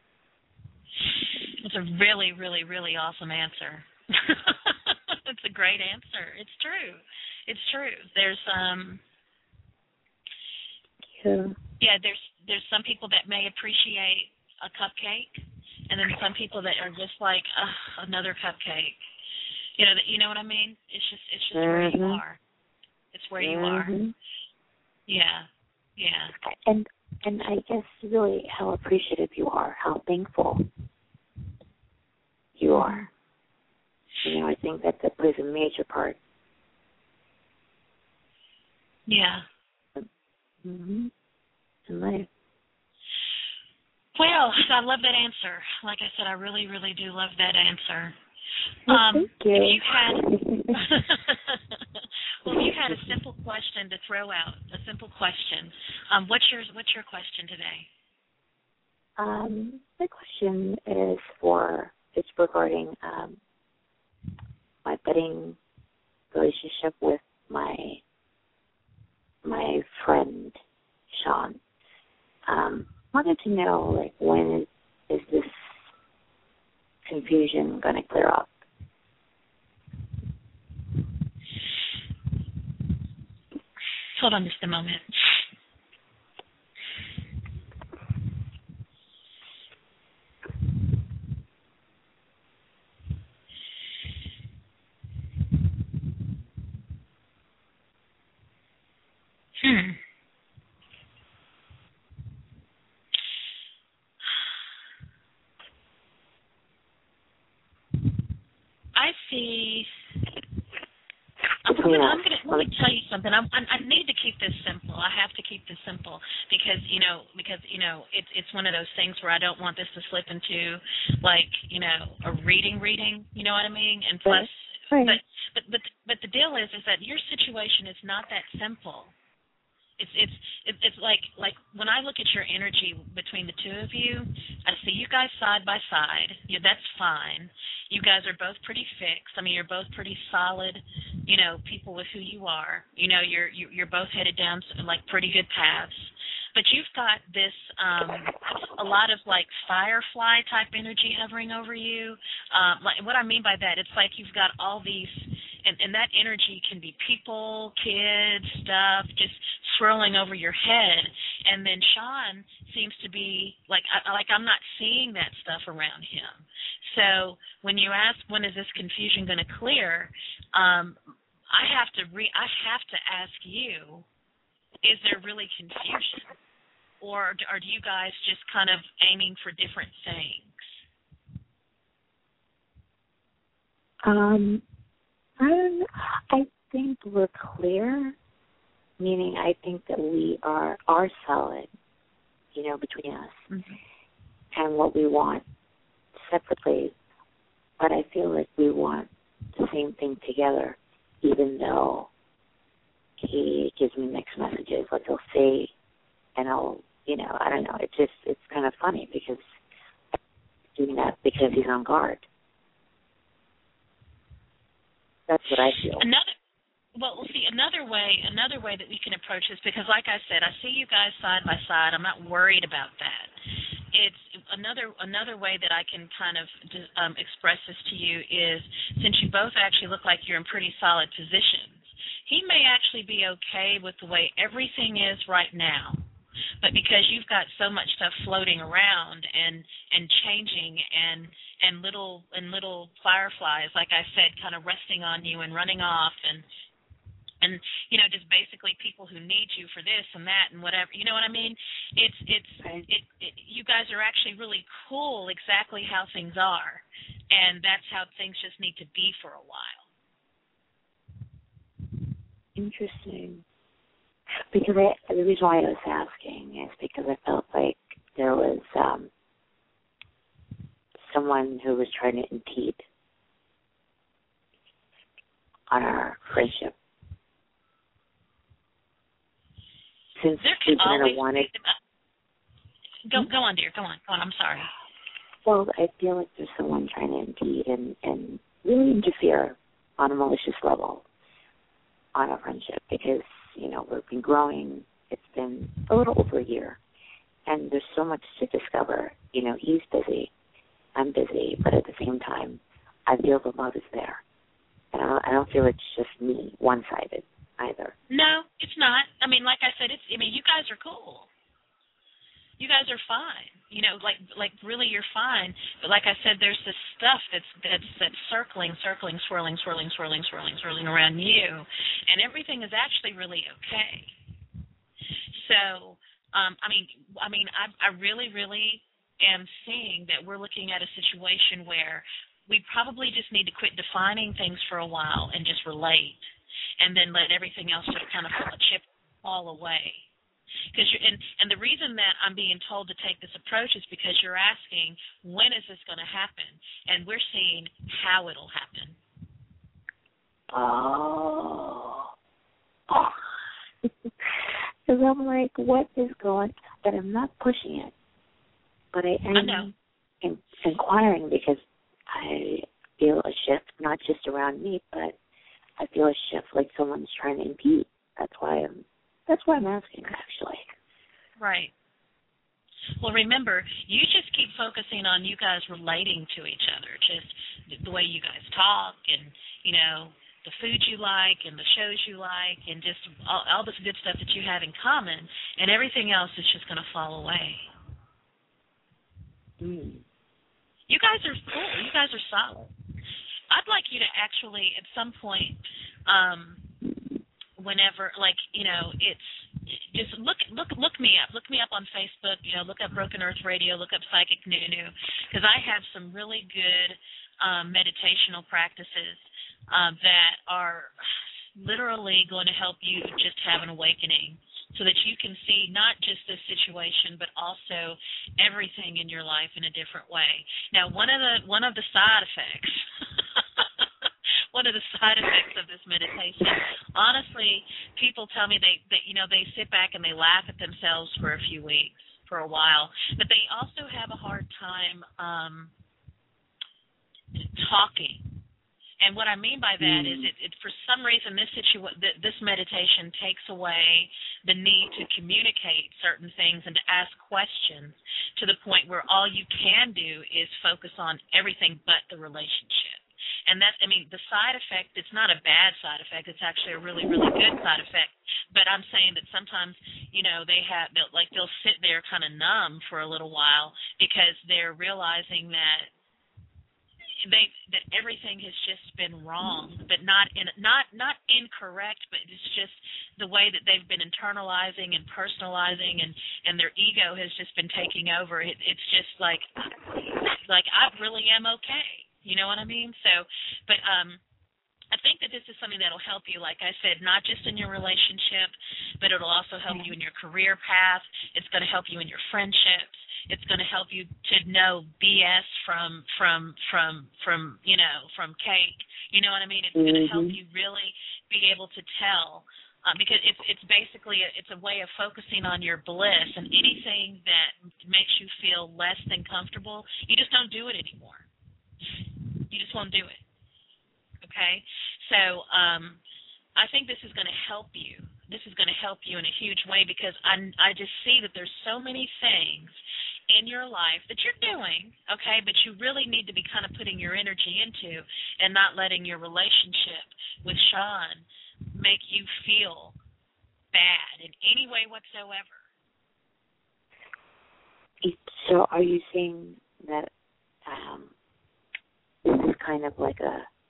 It's a really, really, really awesome answer. It's a great answer. It's true. There's there's some people that may appreciate a cupcake, and then some people that are just like another cupcake. You know what I mean? It's just where you are. It's where you are. Yeah. And I guess really how appreciative you are, how thankful you are. I think that plays a major part. Yeah. In life. Well, I love that answer. Like I said, I really, really do love that answer. Thank you. If you had, well, if you had a simple question to throw out, what's your question today? My question is regarding my budding relationship with my friend Sean. Wanted to know, when is this confusion going to clear up? Hold on just a moment. I see. Let me tell you something. I need to keep this simple. I have to keep this simple because it's one of those things where I don't want this to slip into a reading. You know what I mean? And plus, right. but the deal is that your situation is not that simple. It's like when I look at your energy between the two of you, I see you guys side by side. Yeah, that's fine. You guys are both pretty fixed. I mean, you're both pretty solid, people with who you are. You're both headed down pretty good paths. But you've got this a lot of firefly type energy hovering over you. What I mean by that, it's like you've got all these, and that energy can be people, kids, stuff, just swirling over your head. And then Sean seems to be I'm not seeing that stuff around him. So when you ask when is this confusion going to clear, I have to ask you, is there really confusion, or do you guys just kind of aiming for different things? I think we're clear, meaning I think that we are solid, between us and what we want separately. But I feel like we want the same thing together, even though he gives me mixed messages. Like he'll say, and I don't know. It's kind of funny because I'm doing that because he's on guard. That's what I feel. Another way that we can approach this, because like I said, I see you guys side by side. I'm not worried about that. It's another way that I can kind of express this to you is, since you both actually look like you're in pretty solid positions, he may actually be okay with the way everything is right now. But because you've got so much stuff floating around and changing and little fireflies, like I said, kind of resting on you and running off and just basically people who need you for this and that and whatever, you know what I mean? You guys are actually really cool exactly how things are, and that's how things just need to be for a while. Interesting. Because the reason why I was asking is because I felt like there was someone who was trying to impede on our friendship. Since we kind of wanted. Go on, dear. Go on. I'm sorry. Well, I feel like there's someone trying to impede and really interfere on a malicious level on our friendship because, we've been growing. It's been a little over a year, and there's so much to discover. He's busy, I'm busy, but at the same time, I feel the love is there. And I don't feel it's just me, one-sided either. No, it's not. I mean, like I said, you guys are cool. You guys are fine. Like really you're fine. But like I said, there's this stuff that's circling, swirling around you, and everything is actually really okay. So, I really am seeing that we're looking at a situation where we probably just need to quit defining things for a while and just relate, and then let everything else just kind of fall away. Because and the reason that I'm being told to take this approach is because you're asking, when is this going to happen? And we're seeing how it'll happen. Oh. Because I'm like, what is going on? But I'm not pushing it. But I am inquiring because I feel a shift, not just around me, but I feel a shift like someone's trying to impede. That's why I'm asking, actually. Right. Well, remember, you just keep focusing on you guys relating to each other, just the way you guys talk and, the food you like and the shows you like and just all this good stuff that you have in common, and everything else is just going to fall away. You guys are cool. You guys are solid. I'd like you to actually, at some point, whenever, it's just look me up. Look me up on Facebook. Look up Broken Earth Radio. Look up Psychic Nunu, because I have some really good meditational practices that are literally going to help you just have an awakening, so that you can see not just this situation, but also everything in your life in a different way. Now, one of the side effects. One of the side effects of this meditation, honestly, people tell me they sit back and they laugh at themselves for a while, but they also have a hard time talking. And what I mean by that is it for some reason this meditation takes away the need to communicate certain things and to ask questions to the point where all you can do is focus on everything but the relationship. And the side effect, it's not a bad side effect. It's actually a really, really good side effect. But I'm saying that sometimes, they'll sit there kind of numb for a little while because they're realizing that everything has just been wrong, but not incorrect, but it's just the way that they've been internalizing and personalizing, and their ego has just been taking over. It's just like I really am okay. You know what I mean? So, but I think that this is something that'll help you, like I said, not just in your relationship, but it'll also help you in your career path. It's going to help you in your friendships. It's going to help you to know BS from cake. You know what I mean? It's going to help you really be able to tell, because it's basically it's a way of focusing on your bliss, and anything that makes you feel less than comfortable, you just don't do it anymore. You just won't do it. Okay, so I think this is going to help you. This is going to help you in a huge way, because I just see that there's so many things in your life that you're doing, okay, but you really need to be kind of putting your energy into and not letting your relationship with Sean make you feel bad in any way whatsoever. So are you saying that this is kind of like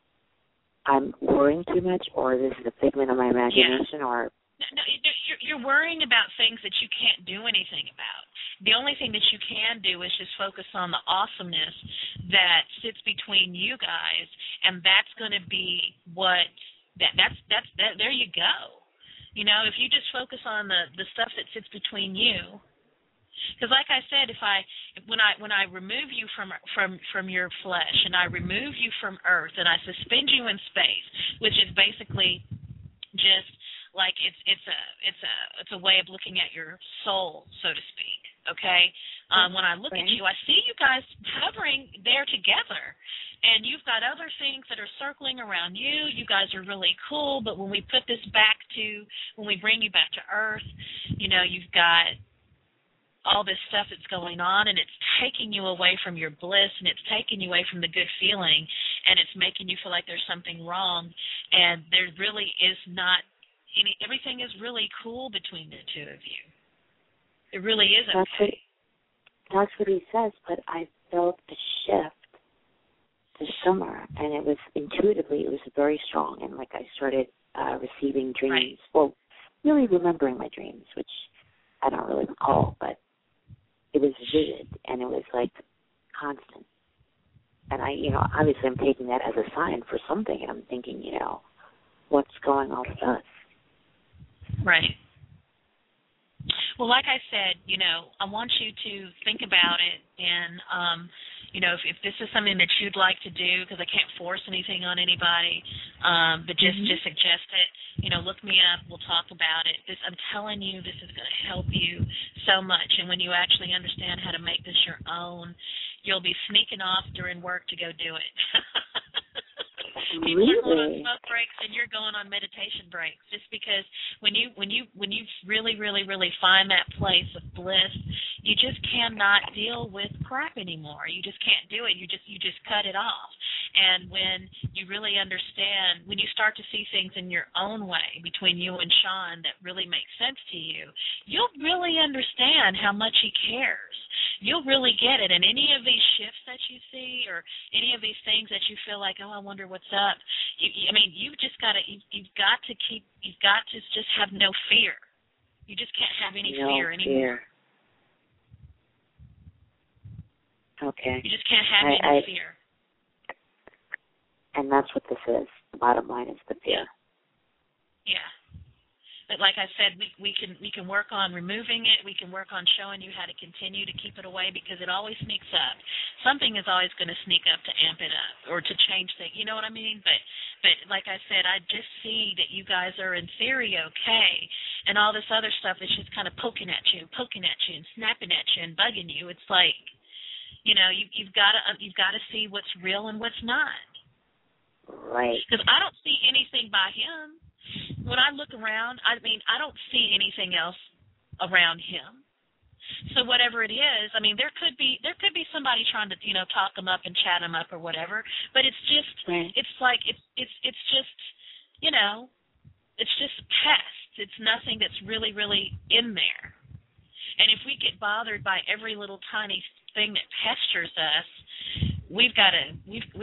I'm worrying too much, or this is a figment of my imagination, or? No, you're worrying about things that you can't do anything about. The only thing that you can do is just focus on the awesomeness that sits between you guys, and that's going to be what that's there you go. You know, if you just focus on the stuff that sits between you. Because, like I said, when I remove you from your flesh, and I remove you from Earth, and I suspend you in space, which is basically just like it's a way of looking at your soul, so to speak. Okay, when I look at you, I see you guys hovering there together, and you've got other things that are circling around you. You guys are really cool, but when we bring you back to Earth, you know, you've got all this stuff that's going on, and it's taking you away from your bliss, and it's taking you away from the good feeling, and it's making you feel like there's something wrong, and there really is not everything is really cool between the two of you. It really is okay. That's what he says, but I felt a shift this summer, and it was intuitively, it was very strong, and like I started receiving dreams, well, really remembering my dreams, which I don't really recall, but it was vivid, and it was like constant. And obviously I'm taking that as a sign for something, and I'm thinking, what's going on with us? Right. Well, like I said, I want you to think about it, and, if this is something that you'd like to do, because I can't force anything on anybody, but just suggest it. Look me up. We'll talk about it. I'm telling you, this is going to help you so much. And when you actually understand how to make this your own, you'll be sneaking off during work to go do it. People are going on smoke breaks, and you're going on meditation breaks. Just because when you really, really, really find that place of bliss, you just cannot deal with crap anymore. You just can't do it. You just cut it off. And when you really understand, when you start to see things in your own way between you and Sean that really make sense to you, you'll really understand how much he cares. You'll really get it. And any of these shifts that you see, or any of these things that you feel like, oh, I wonder what's up, you've just got to, you've got to just have no fear. You just can't have any fear anymore. Okay. You just can't have any fear. And that's what this is. The bottom line is the fear. Yeah. But like I said, we can work on removing it. We can work on showing you how to continue to keep it away, because it always sneaks up. Something is always going to sneak up to amp it up or to change things. You know what I mean? But like I said, I just see that you guys are in theory okay, and all this other stuff is just kind of poking at you and snapping at you and bugging you. It's like, you've got to see what's real and what's not. Right. Because I don't see anything by him. When I look around, I don't see anything else around him. So whatever it is, there could be somebody trying to, talk him up and chat him up or whatever. But it's just, it's like it's just, it's just pests. It's nothing that's really, really in there. And if we get bothered by every little tiny thing that pesters us, we've got to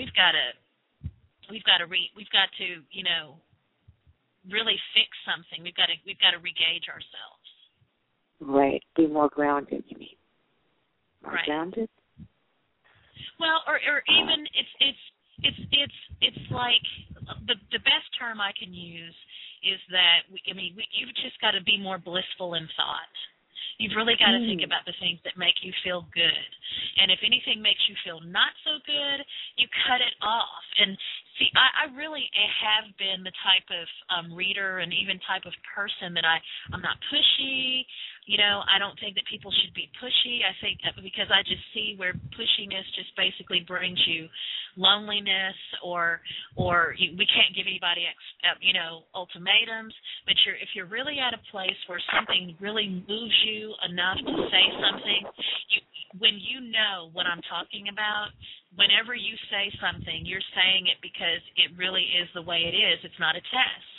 really fix something. We've got to re-gauge ourselves. Right. Be more grounded, you mean? More grounded? Well, or even it's like the best term I can use is that you've just got to be more blissful in thought. You've really got to think about the things that make you feel good. And if anything makes you feel not so good, you cut it off. And see, I really have been the type of reader and even type of person that I'm not pushy. I don't think that people should be pushy. I think because I just see where pushiness just basically brings you loneliness, or we can't give anybody ultimatums. But if you're really at a place where something really moves you enough to say something, when you know what I'm talking about, whenever you say something, you're saying it because it really is the way it is. It's not a test.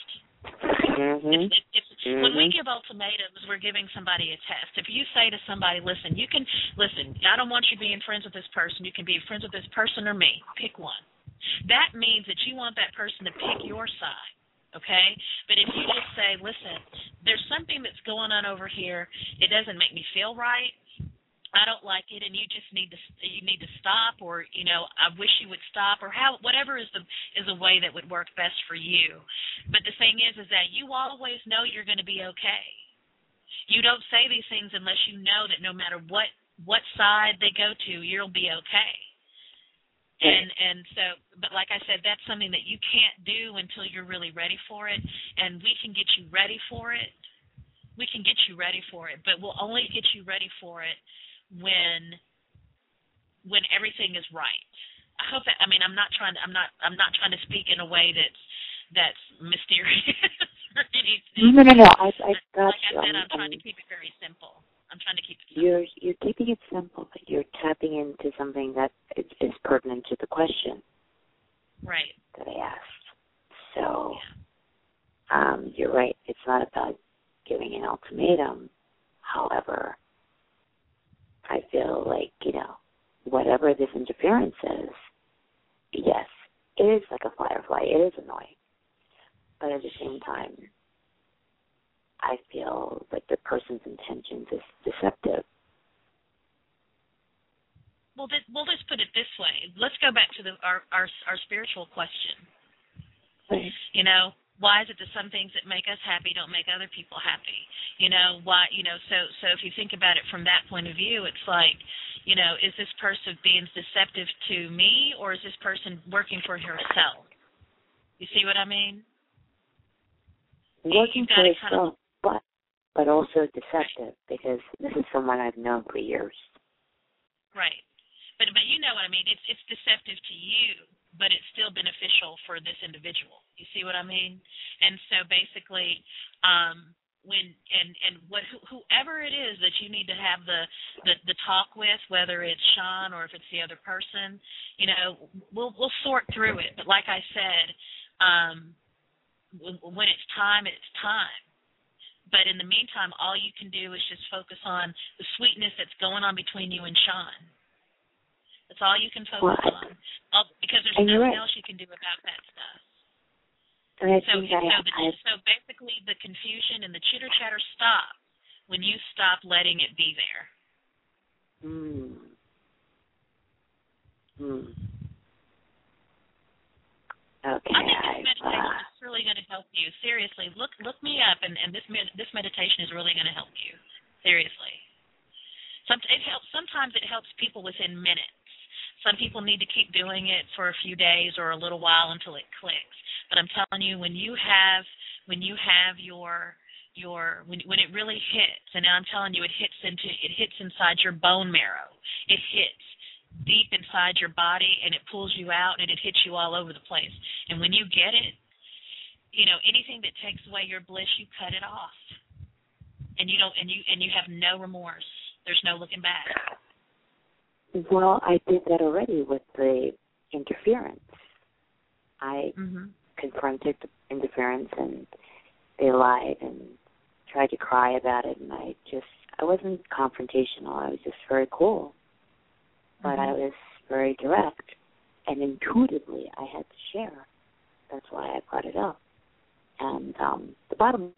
When we give ultimatums, we're giving somebody a test. If you say to somebody, listen, I don't want you being friends with this person. You can be friends with this person or me. Pick one. That means that you want that person to pick your side, okay? But if you just say, listen, there's something that's going on over here. It doesn't make me feel right. I don't like it, and you just need to stop, or I wish you would stop, or whatever is a way that would work best for you. But the thing is that you always know you're going to be okay. You don't say these things unless you know that no matter what side they go to, you'll be okay. And so, but like I said, that's something that you can't do until you're really ready for it, and we can get you ready for it. We can get you ready for it, but we'll only get you ready for it when everything is right. I hope that. I'm not trying to speak in a way that's mysterious. No. I got like you. I said, I'm trying to keep it very simple. I'm trying to keep it simple. You're keeping it simple, but you're tapping into something that is pertinent to the question, right, that I asked. So, you're right. It's not about giving an ultimatum. However, I feel like, whatever this interference is, yes, it is like a firefly. It is annoying. But at the same time, I feel like the person's intentions is deceptive. Well, let's put it this way. Let's go back to our spiritual question. Right. Why is it that some things that make us happy don't make other people happy? Why? So if you think about it from that point of view, it's like, is this person being deceptive to me, or is this person working for herself? You see what I mean? Working for herself, but also deceptive, because this is someone I've known for years. Right. But you know what I mean. It's deceptive to you, but it's still beneficial for this individual. You see what I mean? And so basically, whoever it is that you need to have the talk with, whether it's Sean or if it's the other person, we'll sort through it. But like I said, when it's time, it's time. But in the meantime, all you can do is just focus on the sweetness that's going on between you and Sean. That's all you can focus on, because there's nothing else you can do about that stuff. And I so basically, the confusion and the chitter chatter stop when you stop letting it be there. Okay. I think this meditation is really going to help you. Seriously, look me up, and this meditation is really going to help you. Seriously. Sometimes it helps people within minutes. Some people need to keep doing it for a few days or a little while until it clicks. But I'm telling you, when it really hits, and I'm telling you, it hits inside your bone marrow. It hits deep inside your body, and it pulls you out, and it hits you all over the place. And when you get it, anything that takes away your bliss, you cut it off, and you have no remorse. There's no looking back. Well, I did that already with the interference. I confronted the interference, and they lied and tried to cry about it, and I wasn't confrontational. I was just very cool. But I was very direct, and intuitively I had to share. That's why I brought it up. And the bottom...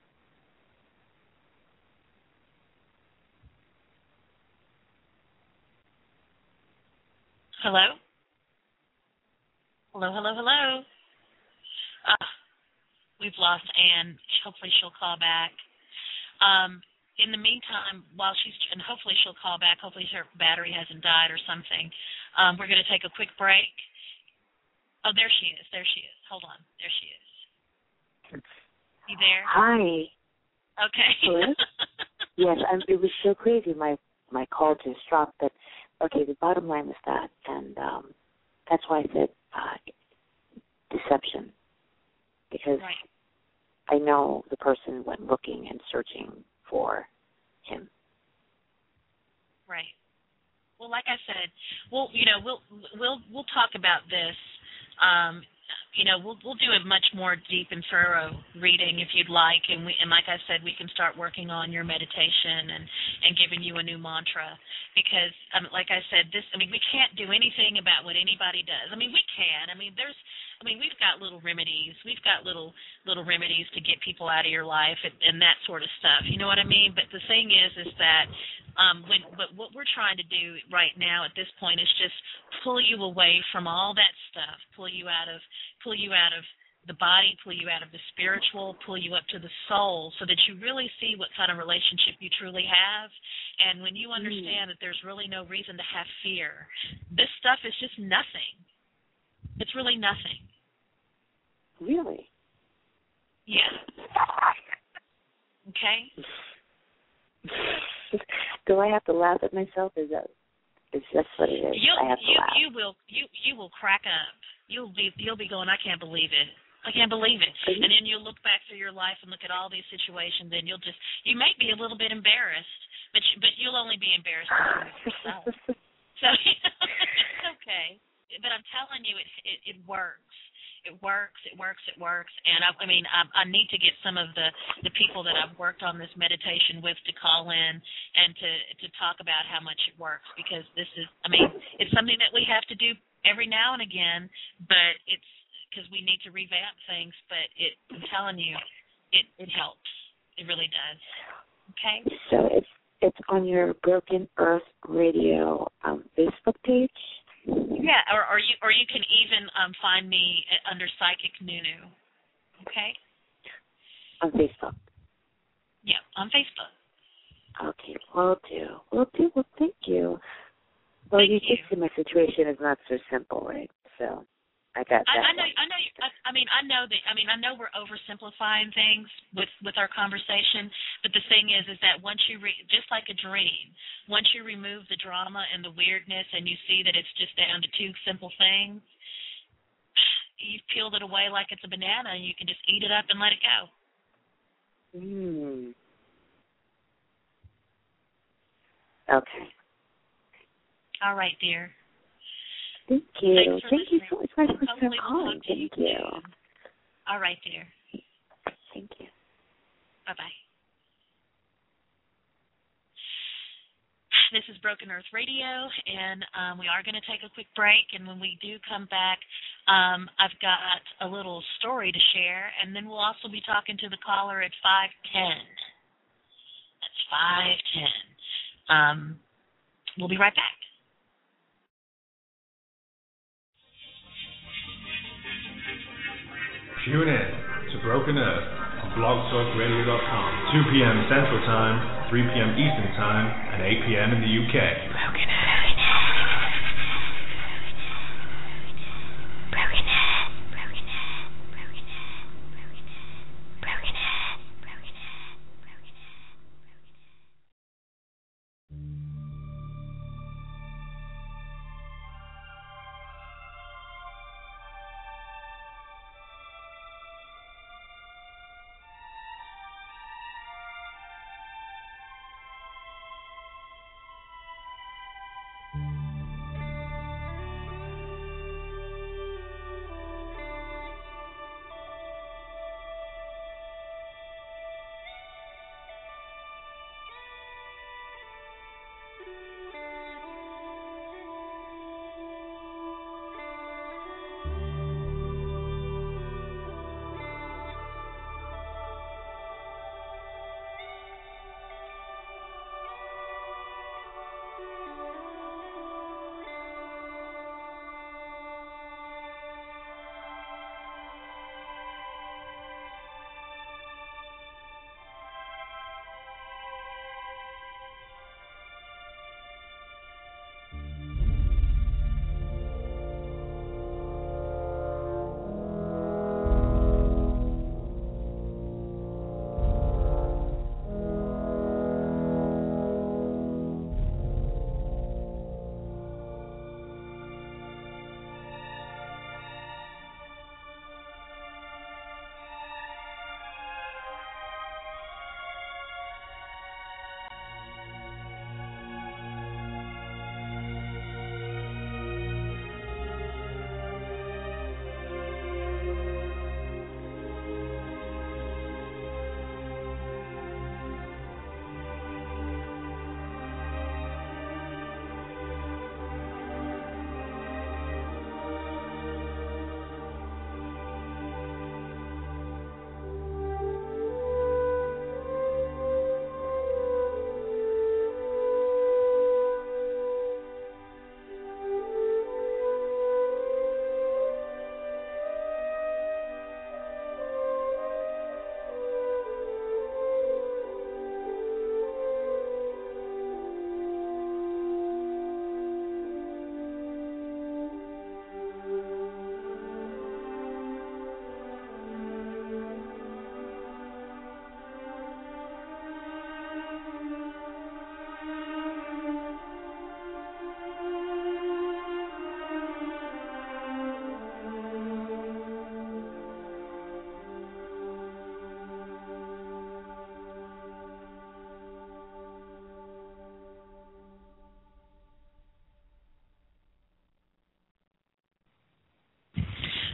Hello? Hello? We've lost Anne. Hopefully she'll call back. In the meantime, and hopefully she'll call back. Hopefully her battery hasn't died or something. We're going to take a quick break. Oh, there she is. Hold on. There she is. You there? Hi. Okay. Hello? Yes, it was so crazy. My call just dropped. But okay, the bottom line was that, and that's why I said deception, because right. I know the person went looking and searching for him. Right. Well, like I said, we'll talk about this. We'll do a much more deep and thorough reading if you'd like, and like I said, we can start working on your meditation and giving you a new mantra, because like I said, we can't do anything about what anybody does. We can. We've got little remedies. We've got little remedies to get people out of your life and that sort of stuff. You know what I mean? But the thing is that what we're trying to do right now at this point is just pull you away from all that stuff, pull you out of the body, pull you out of the spiritual, pull you up to the soul, so that you really see what kind of relationship you truly have. And when you understand that there's really no reason to have fear, this stuff is just nothing. It's really nothing. Really? Yeah. Okay. Do I have to laugh at myself? Is that what it is? I have to laugh. You will crack up. You'll be going, I can't believe it. I can't believe it. And then you'll look back through your life and look at all these situations, and you may be a little bit embarrassed, but you'll only be embarrassed with yourself. So it's okay. But I'm telling you, it works. It works. And I need to get some of the people that I've worked on this meditation with to call in and to talk about how much it works, because this is, it's something that we have to do every now and again, but it's because we need to revamp things, but I'm telling you, it helps. It really does. Okay? So it's on your Broken Earth Radio Facebook page? Yeah, or you can even find me under Psychic Nunu. Okay? On Facebook. Yeah, on Facebook. Okay, will do. Well, thank you. Well, you can see my situation is not so simple, right? So I got that. I know we're oversimplifying things with our conversation, but the thing is that once you just like a dream, once you remove the drama and the weirdness and you see that it's just down to two simple things, you've peeled it away like it's a banana, and you can just eat it up and let it go. Okay. All right, dear. Thank you. Thank you so much for calling. Thank you. All right, dear. Thank you. Bye-bye. This is Broken Earth Radio, and we are going to take a quick break, and when we do come back, I've got a little story to share, and then we'll also be talking to the caller at 510. That's 510. We'll be right back. Tune in to Broken Earth on blogtalkradio.com, 2 p.m. Central Time, 3 p.m. Eastern Time, and 8 p.m. in the UK. Broken Earth.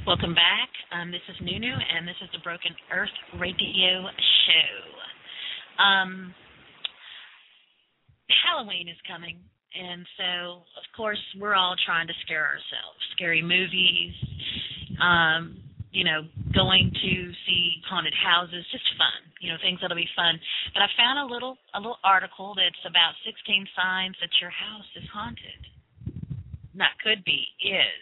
Welcome back. This is Nunu, and this is the Broken Earth Radio Show. Halloween is coming, and so, of course, we're all trying to scare ourselves. Scary movies, going to see haunted houses, just fun, things that'll be fun. But I found a little article that's about 16 signs that your house is haunted. Not could be, is.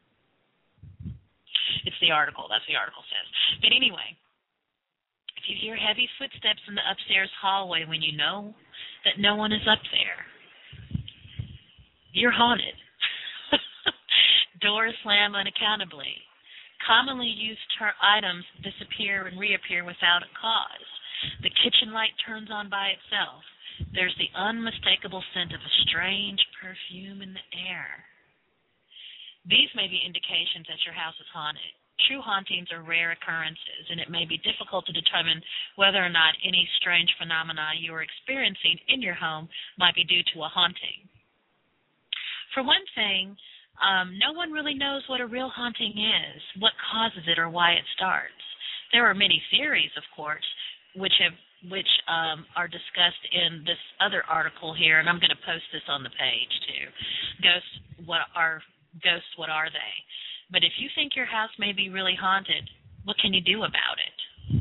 It's the article. That's what the article says. But anyway, if you hear heavy footsteps in the upstairs hallway when you know that no one is up there, you're haunted. Doors slam unaccountably. Commonly used items disappear and reappear without a cause. The kitchen light turns on by itself. There's the unmistakable scent of a strange perfume in the air. These may be indications that your house is haunted. True hauntings are rare occurrences, and it may be difficult to determine whether or not any strange phenomena you are experiencing in your home might be due to a haunting. For one thing, no one really knows what a real haunting is, what causes it, or why it starts. There are many theories, of course, which are discussed in this other article here, and I'm going to post this on the page too. Ghosts, what are they? But if you think your house may be really haunted, what can you do about it?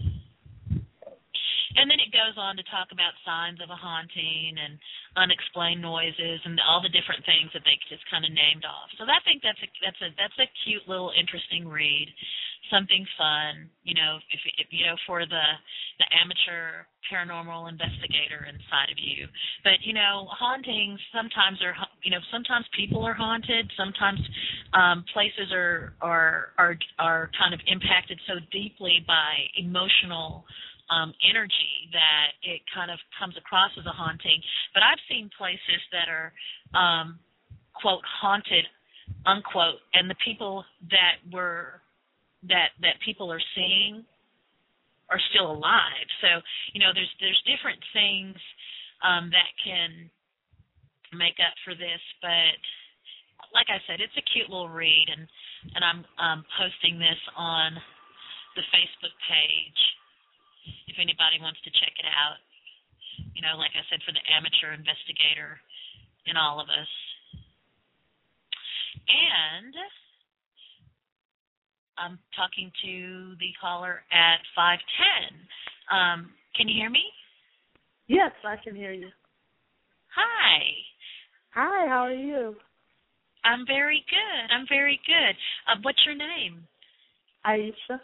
And then it goes on to talk about signs of a haunting and unexplained noises and all the different things that they just kind of named off. So I think that's a cute little interesting read, something fun, if for the amateur paranormal investigator inside of you. But hauntings sometimes sometimes people are haunted. Sometimes places are kind of impacted so deeply by emotional energy that it kind of comes across as a haunting. But I've seen places that are, quote, haunted, unquote, and the people that people are seeing are still alive. So, there's different things that can make up for this. But like I said, it's a cute little read, and I'm posting this on the Facebook page if anybody wants to check it out. Like I said, for the amateur investigator in all of us. And I'm talking to the caller at 510. Can you hear me? Yes, I can hear you. Hi. Hi, how are you? I'm very good. What's your name? Aisha.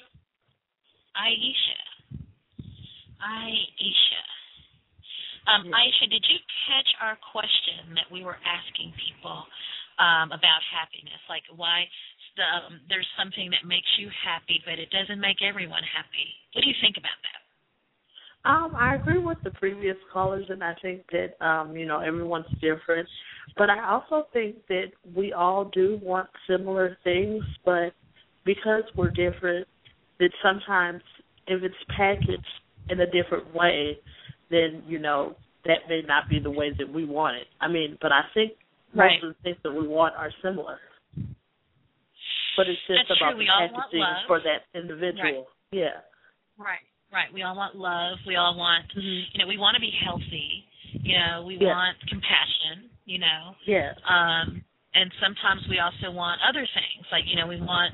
Aisha, did you catch our question that we were asking people about happiness? Like why there's something that makes you happy, but it doesn't make everyone happy. What do you think about that? I agree with the previous callers, and I think that, everyone's different. But I also think that we all do want similar things, but because we're different, that sometimes if it's packaged in a different way, then, that may not be the way that we want it. But I think most of the things that we want are similar. But it's just That's about true. the packaging for that individual. Right. Yeah. Right. We all want love. We all want, we want to be healthy. We want compassion, Yeah. And sometimes we also want other things. Like, we want,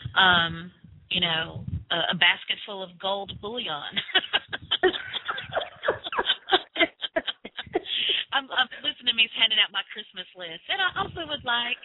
a basket full of gold bullion. I'm listening to me handing out my Christmas list. And I also would like...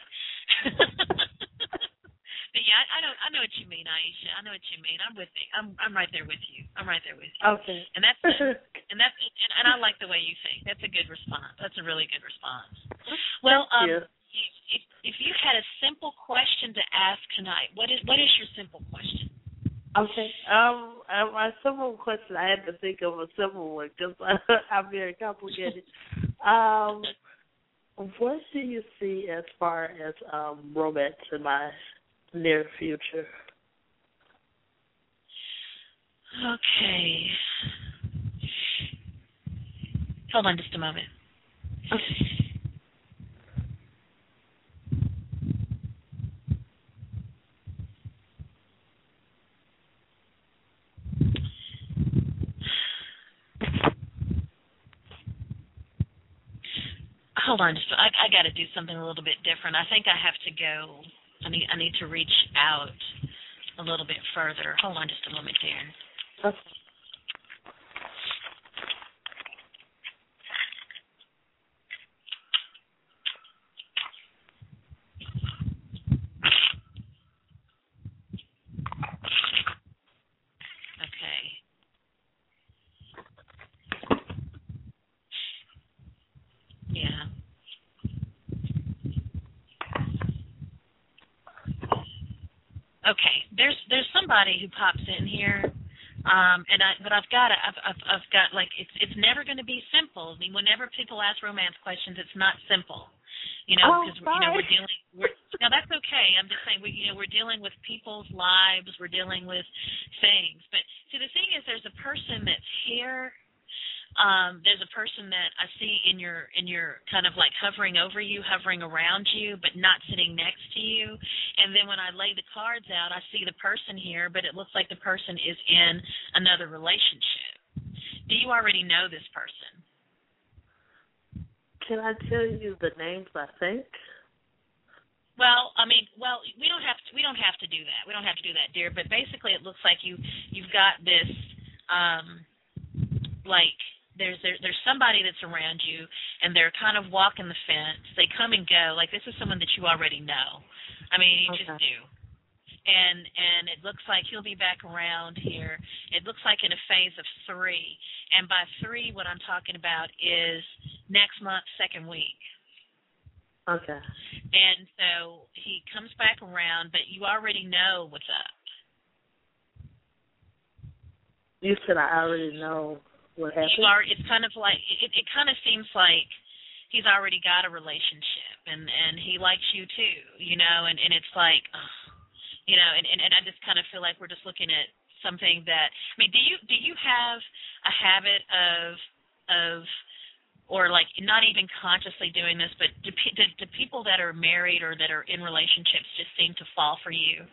But yeah, I know what you mean, Aisha. I know what you mean. I'm with you. I'm right there with you. Okay. And that's and I like the way you think. That's a good response. That's a really good response. Well, if you had a simple question to ask tonight, what is your simple question? Okay. My simple question, I had to think of a simple one because I'm very complicated. What do you see as far as romance in my near future? Okay. Hold on just a moment. Okay. hold on. I got to do something a little bit different. I think I have to go. I need to reach out a little bit further. Hold on just a moment, dear. Okay. Okay, there's somebody who pops in here, but I've got like it's never going to be simple. I mean, whenever people ask romance questions, it's not simple, because no, that's okay. I'm just saying we're dealing with people's lives, we're dealing with things. But see, the thing is, there's a person that's here. There's a person that I see in your kind of like hovering over you, hovering around you, but not sitting next to you. And then when I lay the cards out, I see the person here, but it looks like the person is in another relationship. Do you already know this person? Can I tell you the names, I think? Well, we don't have to do that. We don't have to do that, dear. But basically, it looks like you've got this like. There's somebody that's around you, and they're kind of walking the fence. They come and go. Like, this is someone that you already know. I mean, you just do. And it looks like he'll be back around here. It looks like in a phase of 3. And by 3, what I'm talking about is next month, second week. Okay. And so he comes back around, but you already know what's up. You said I already know. What happened? It's kind of like it kind of seems like he's already got a relationship and he likes you too, and it's like, and I just kind of feel like we're just looking at something that, I mean, do you have a habit of or like not even consciously doing this, but do people that are married or that are in relationships just seem to fall for you?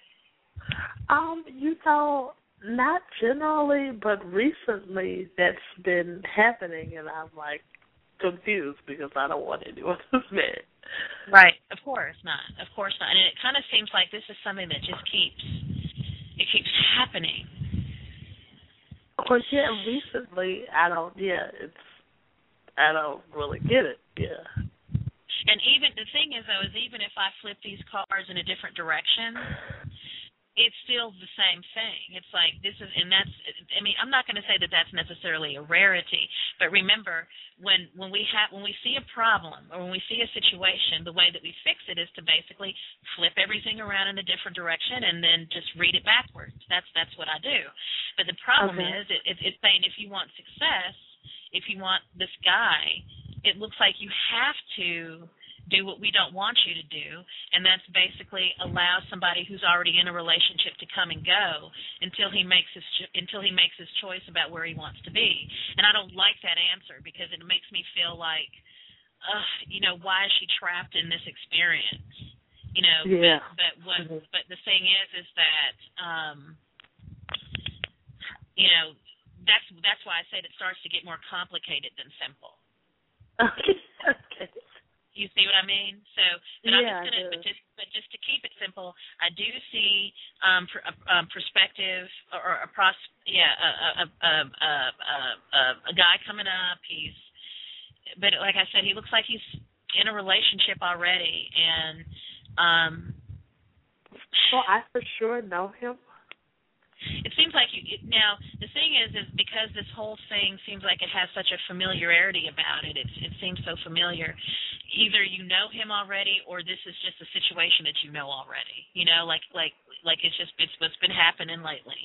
Not generally, but recently that's been happening, and I'm like confused because I don't want anyone who's married. Right. Of course not. And it kind of seems like this is something that just keeps happening. Of course, yeah. Recently, I don't really get it. Yeah. And even the thing is, though, is even if I flip these cards in a different direction, it's still the same thing. It's like this is, and that's. I mean, I'm not going to say that that's necessarily a rarity, but remember, when we see a problem or when we see a situation, the way that we fix it is to basically flip everything around in a different direction and then just read it backwards. That's what I do. But the problem is, it's saying if you want success, if you want this guy, it looks like you have to do what we don't want you to do, and that's basically allow somebody who's already in a relationship to come and go until he makes his choice about where he wants to be. And I don't like that answer because it makes me feel like, why is she trapped in this experience? Yeah. But the thing is that that's why I said it starts to get more complicated than simple. Okay. You see what I mean? So, but I'm just gonna, but just to keep it simple, I do see perspective or a guy coming up. But like I said, he looks like he's in a relationship already, and well, I for sure know him. It seems like now the thing is because this whole thing seems like it has such a familiarity about it. It seems so familiar. Either you know him already, or this is just a situation that you know already. Like it's what's been happening lately.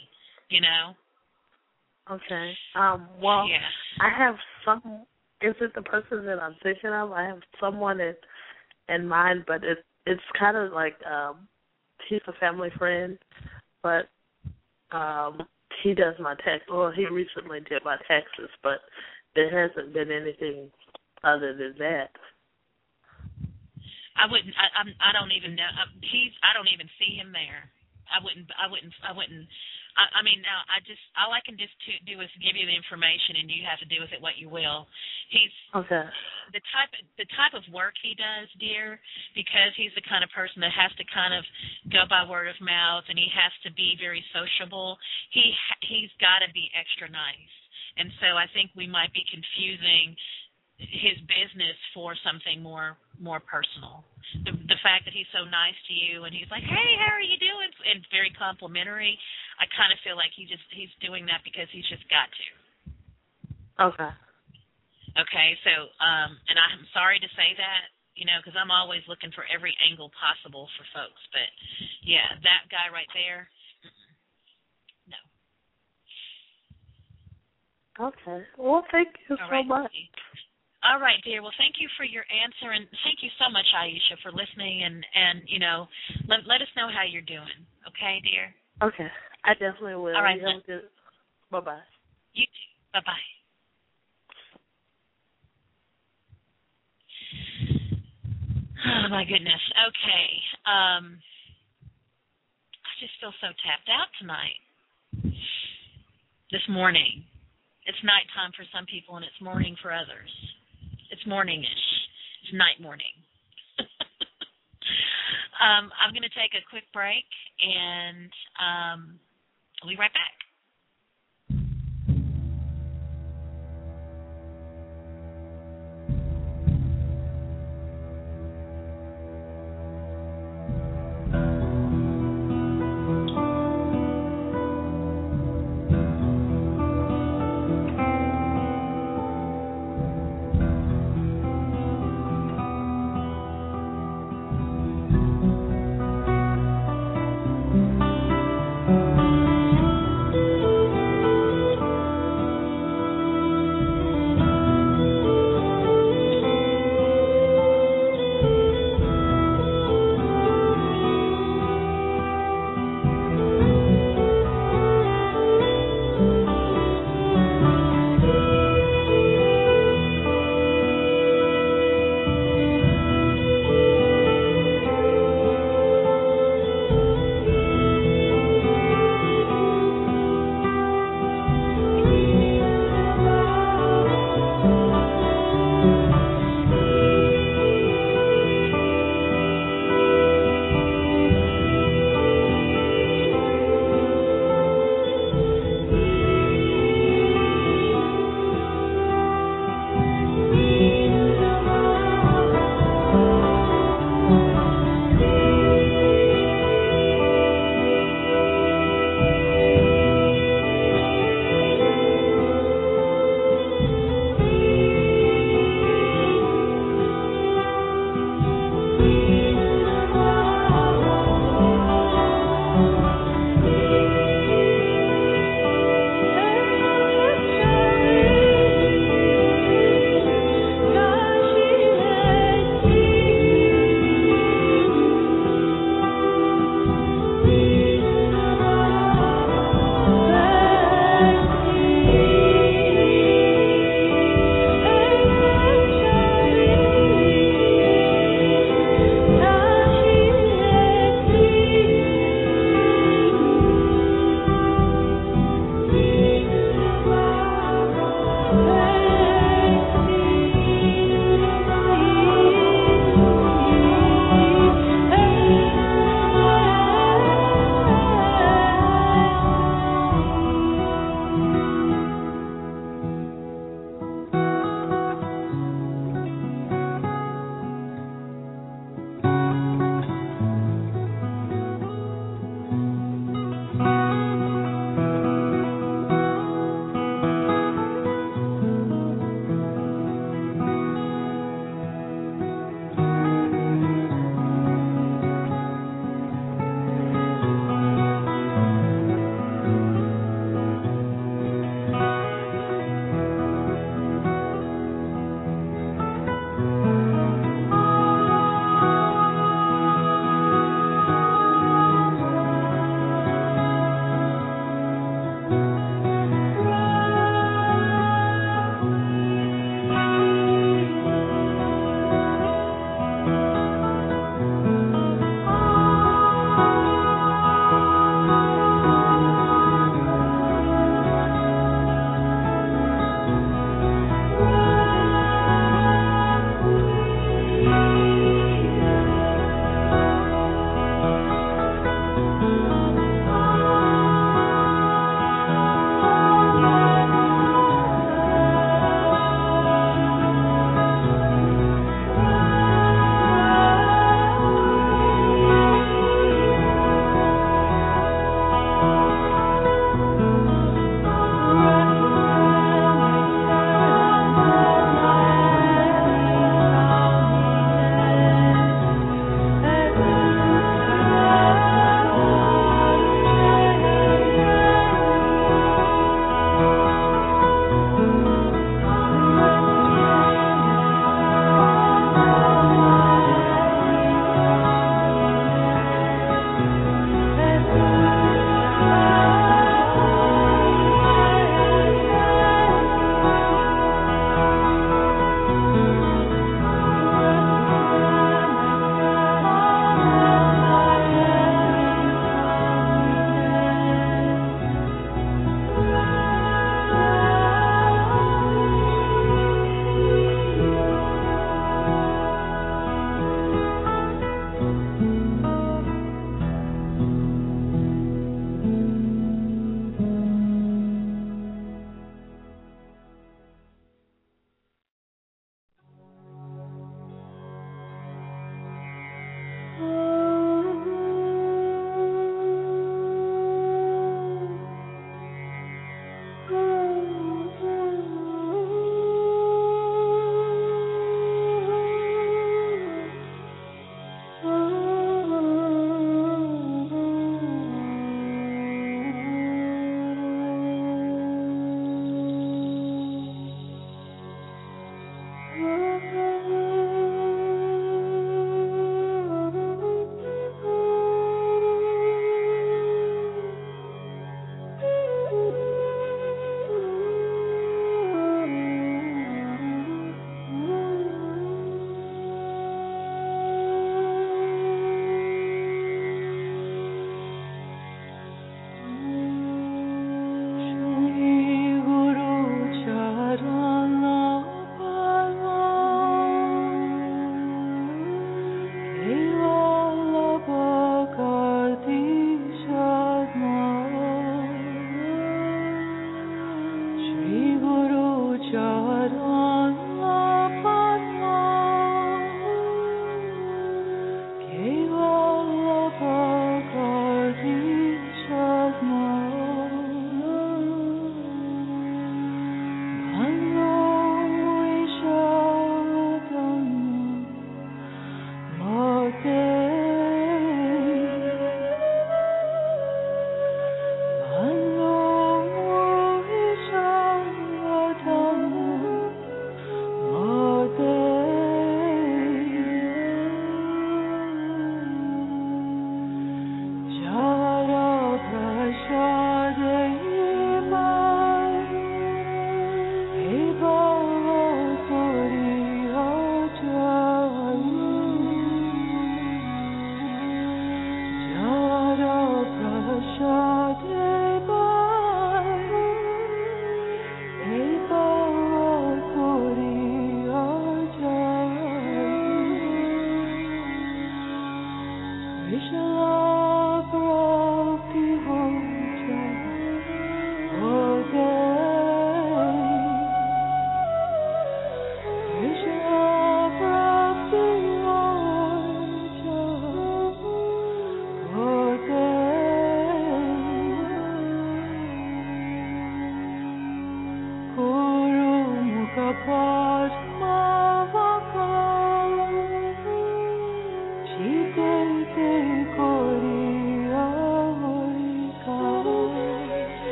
Okay. Well, yeah. I have some. Is it the person that I'm thinking of? I have someone in mind, but it's kind of like he's a family friend, but. He does my tax. Well, he recently did my taxes, but there hasn't been anything other than that. I don't even know. I don't even see him there. I wouldn't I mean, now all I can just do is give you the information, and you have to do with it what you will. He's Okay. the type of work he does, dear, because he's the kind of person that has to kind of go by word of mouth, and he has to be very sociable. He's got to be extra nice, and so I think we might be confusing his business for something more personal. The fact that he's so nice to you and he's like, hey, how are you doing? And very complimentary. I kind of feel like he's doing that because he's just got to. Okay. Okay, so and I'm sorry to say that, because I'm always looking for every angle possible for folks. But yeah, that guy right there, no. Okay. Well, thank you so much. All right, dear. Well, thank you for your answer, and thank you so much, Aisha, for listening, and let us know how you're doing. Okay, dear? Okay. I definitely will. All right. Bye-bye. You too. Bye-bye. Oh, my goodness. Okay. I just feel so tapped out tonight. This morning. It's nighttime for some people, and it's morning for others. It's morning-ish. It's night morning. I'm going to take a quick break, and I'll be right back.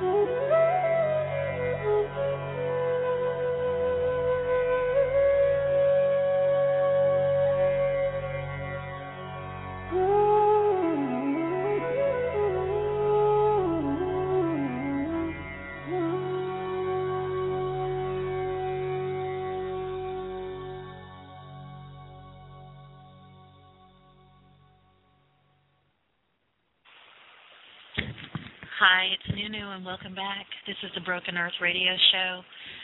Hi, it's Nunu, and welcome back. This is the Broken Earth Radio Show.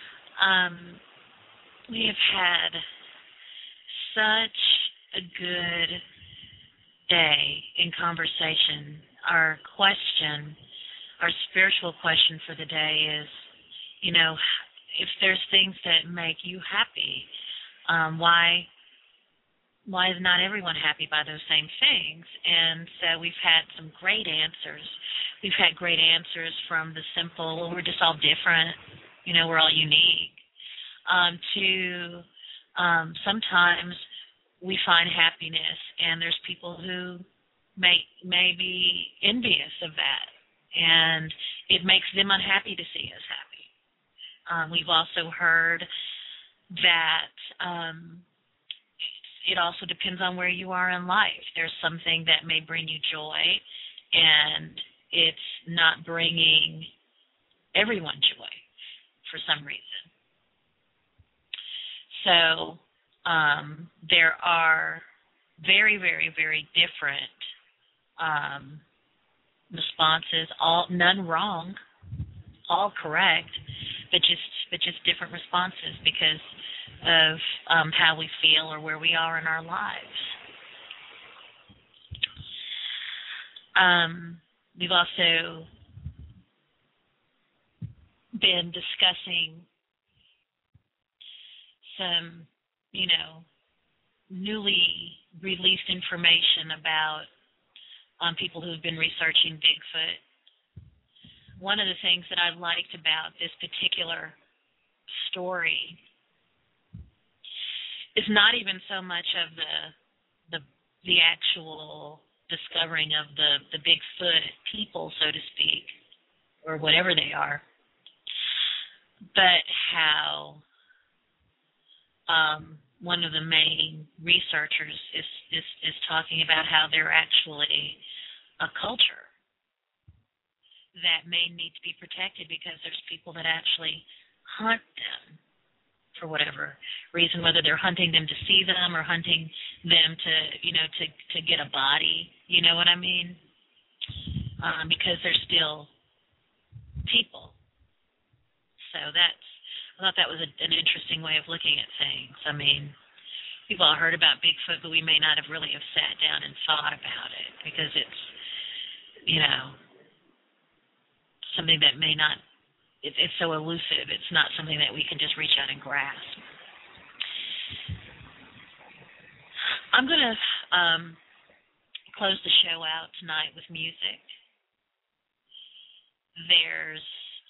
We have had such a good day in conversation. Our question, our spiritual question for the day is, you know, if there's things that make you happy, why is not everyone happy by those same things? And so we've had some great answers. We've had great answers from the simple, well, we're just all different, you know, we're all unique, to sometimes we find happiness, and there's people who may be envious of that, and it makes them unhappy to see us happy. We've also heard that it also depends on where you are in life. There's something that may bring you joy, and it's not bringing everyone joy for some reason. So there are very, very, very different responses, none wrong, all correct, but just different responses because of how we feel or where we are in our lives. We've also been discussing some, you know, newly released information about people who've been researching Bigfoot. One of the things that I liked about this particular story is not even so much of the actual discovering of the Bigfoot people, so to speak, or whatever they are, but how one of the main researchers is talking about how they're actually a culture that may need to be protected because there's people that actually hunt them for whatever reason, whether they're hunting them to see them or hunting them to, you know, to get a body, you know what I mean? Because they're still people. So I thought that was an interesting way of looking at things. I mean, we've all heard about Bigfoot, but we may not have really have sat down and thought about it because it's, you know, something that may not, it's so elusive. It's not something that we can just reach out and grasp. I'm going to close the show out tonight with music. There's,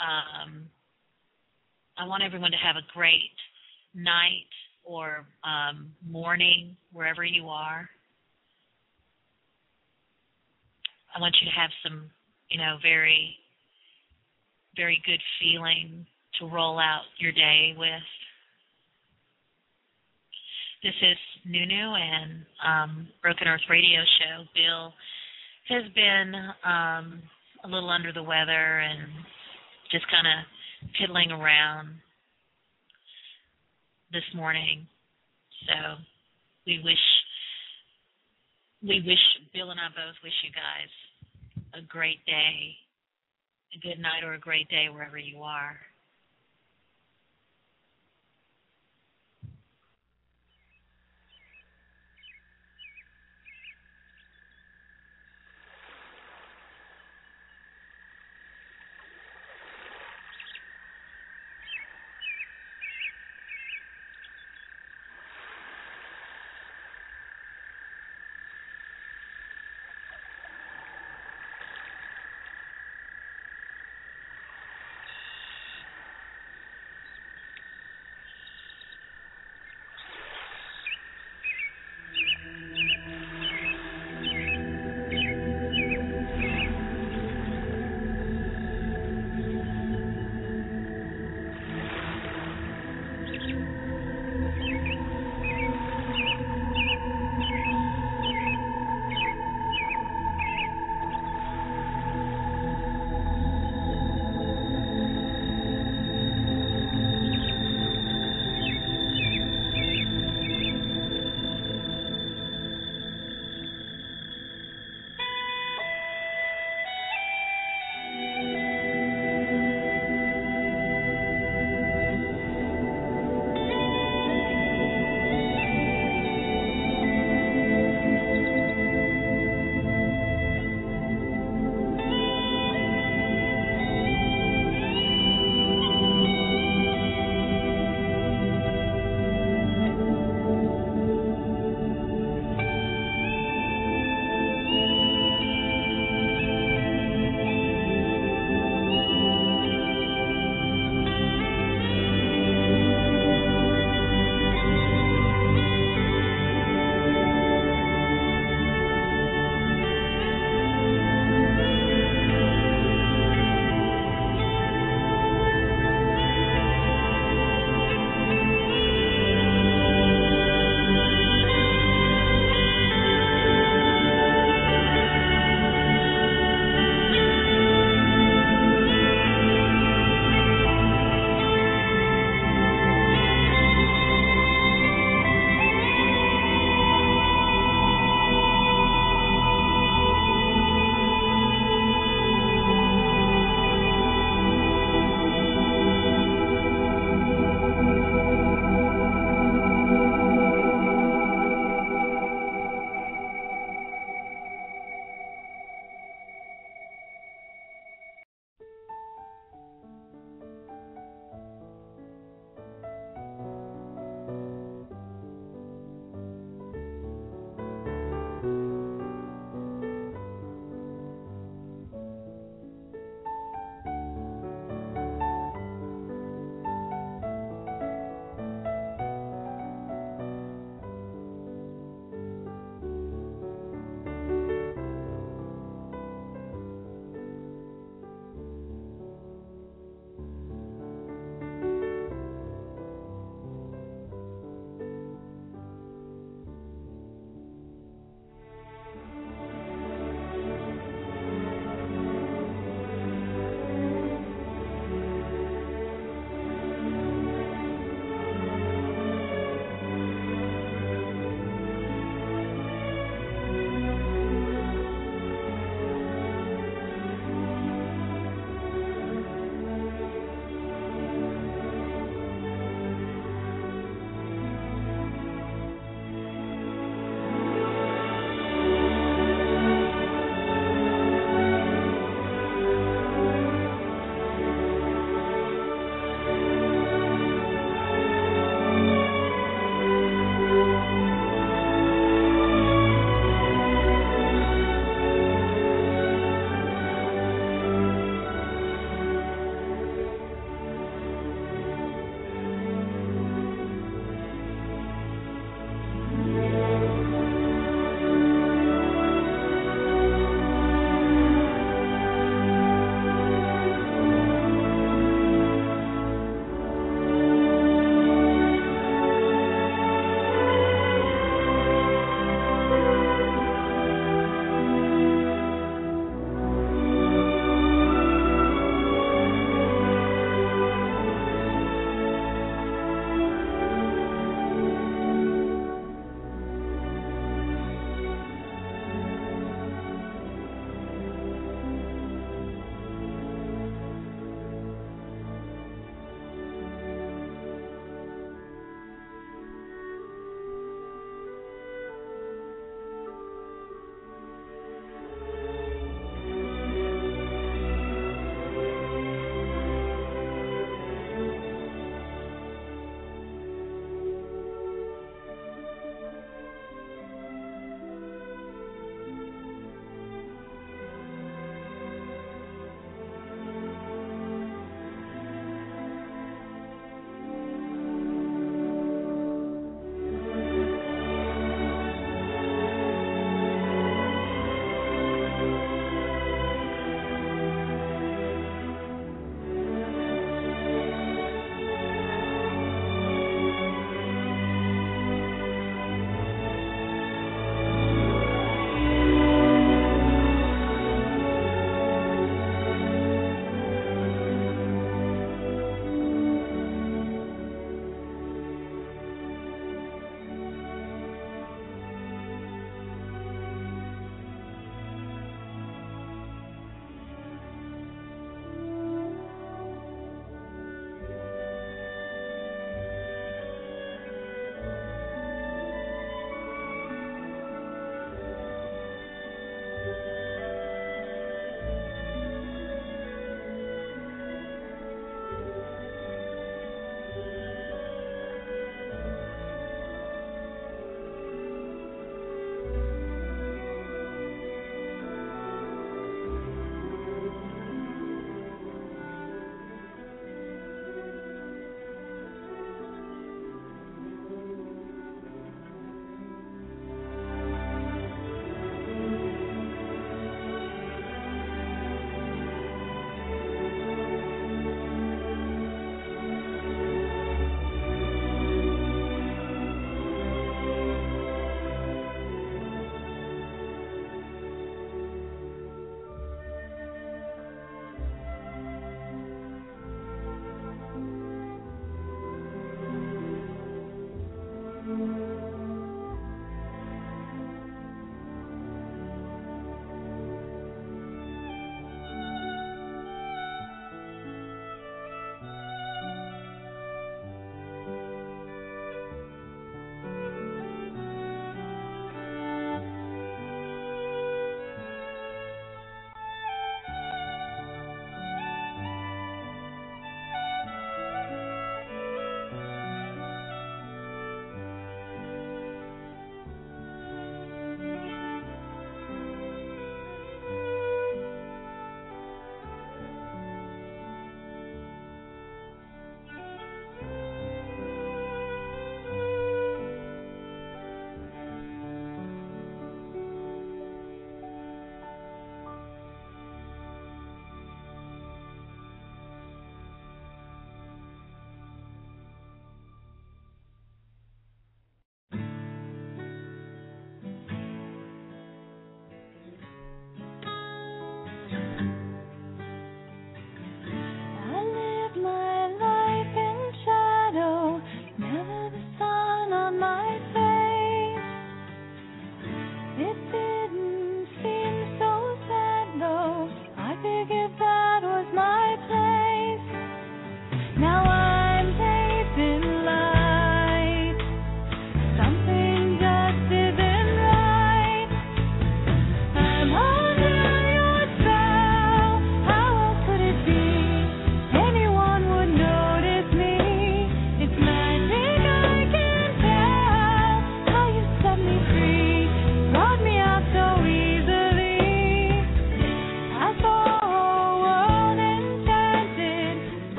I want everyone to have a great night or morning wherever you are. I want you to have some, you know, very, very good feeling to roll out your day with. This is Nunu and Broken Earth Radio Show. Bill has been a little under the weather and just kind of piddling around this morning. So we wish Bill and I both wish you guys a great day, a good night or a great day wherever you are.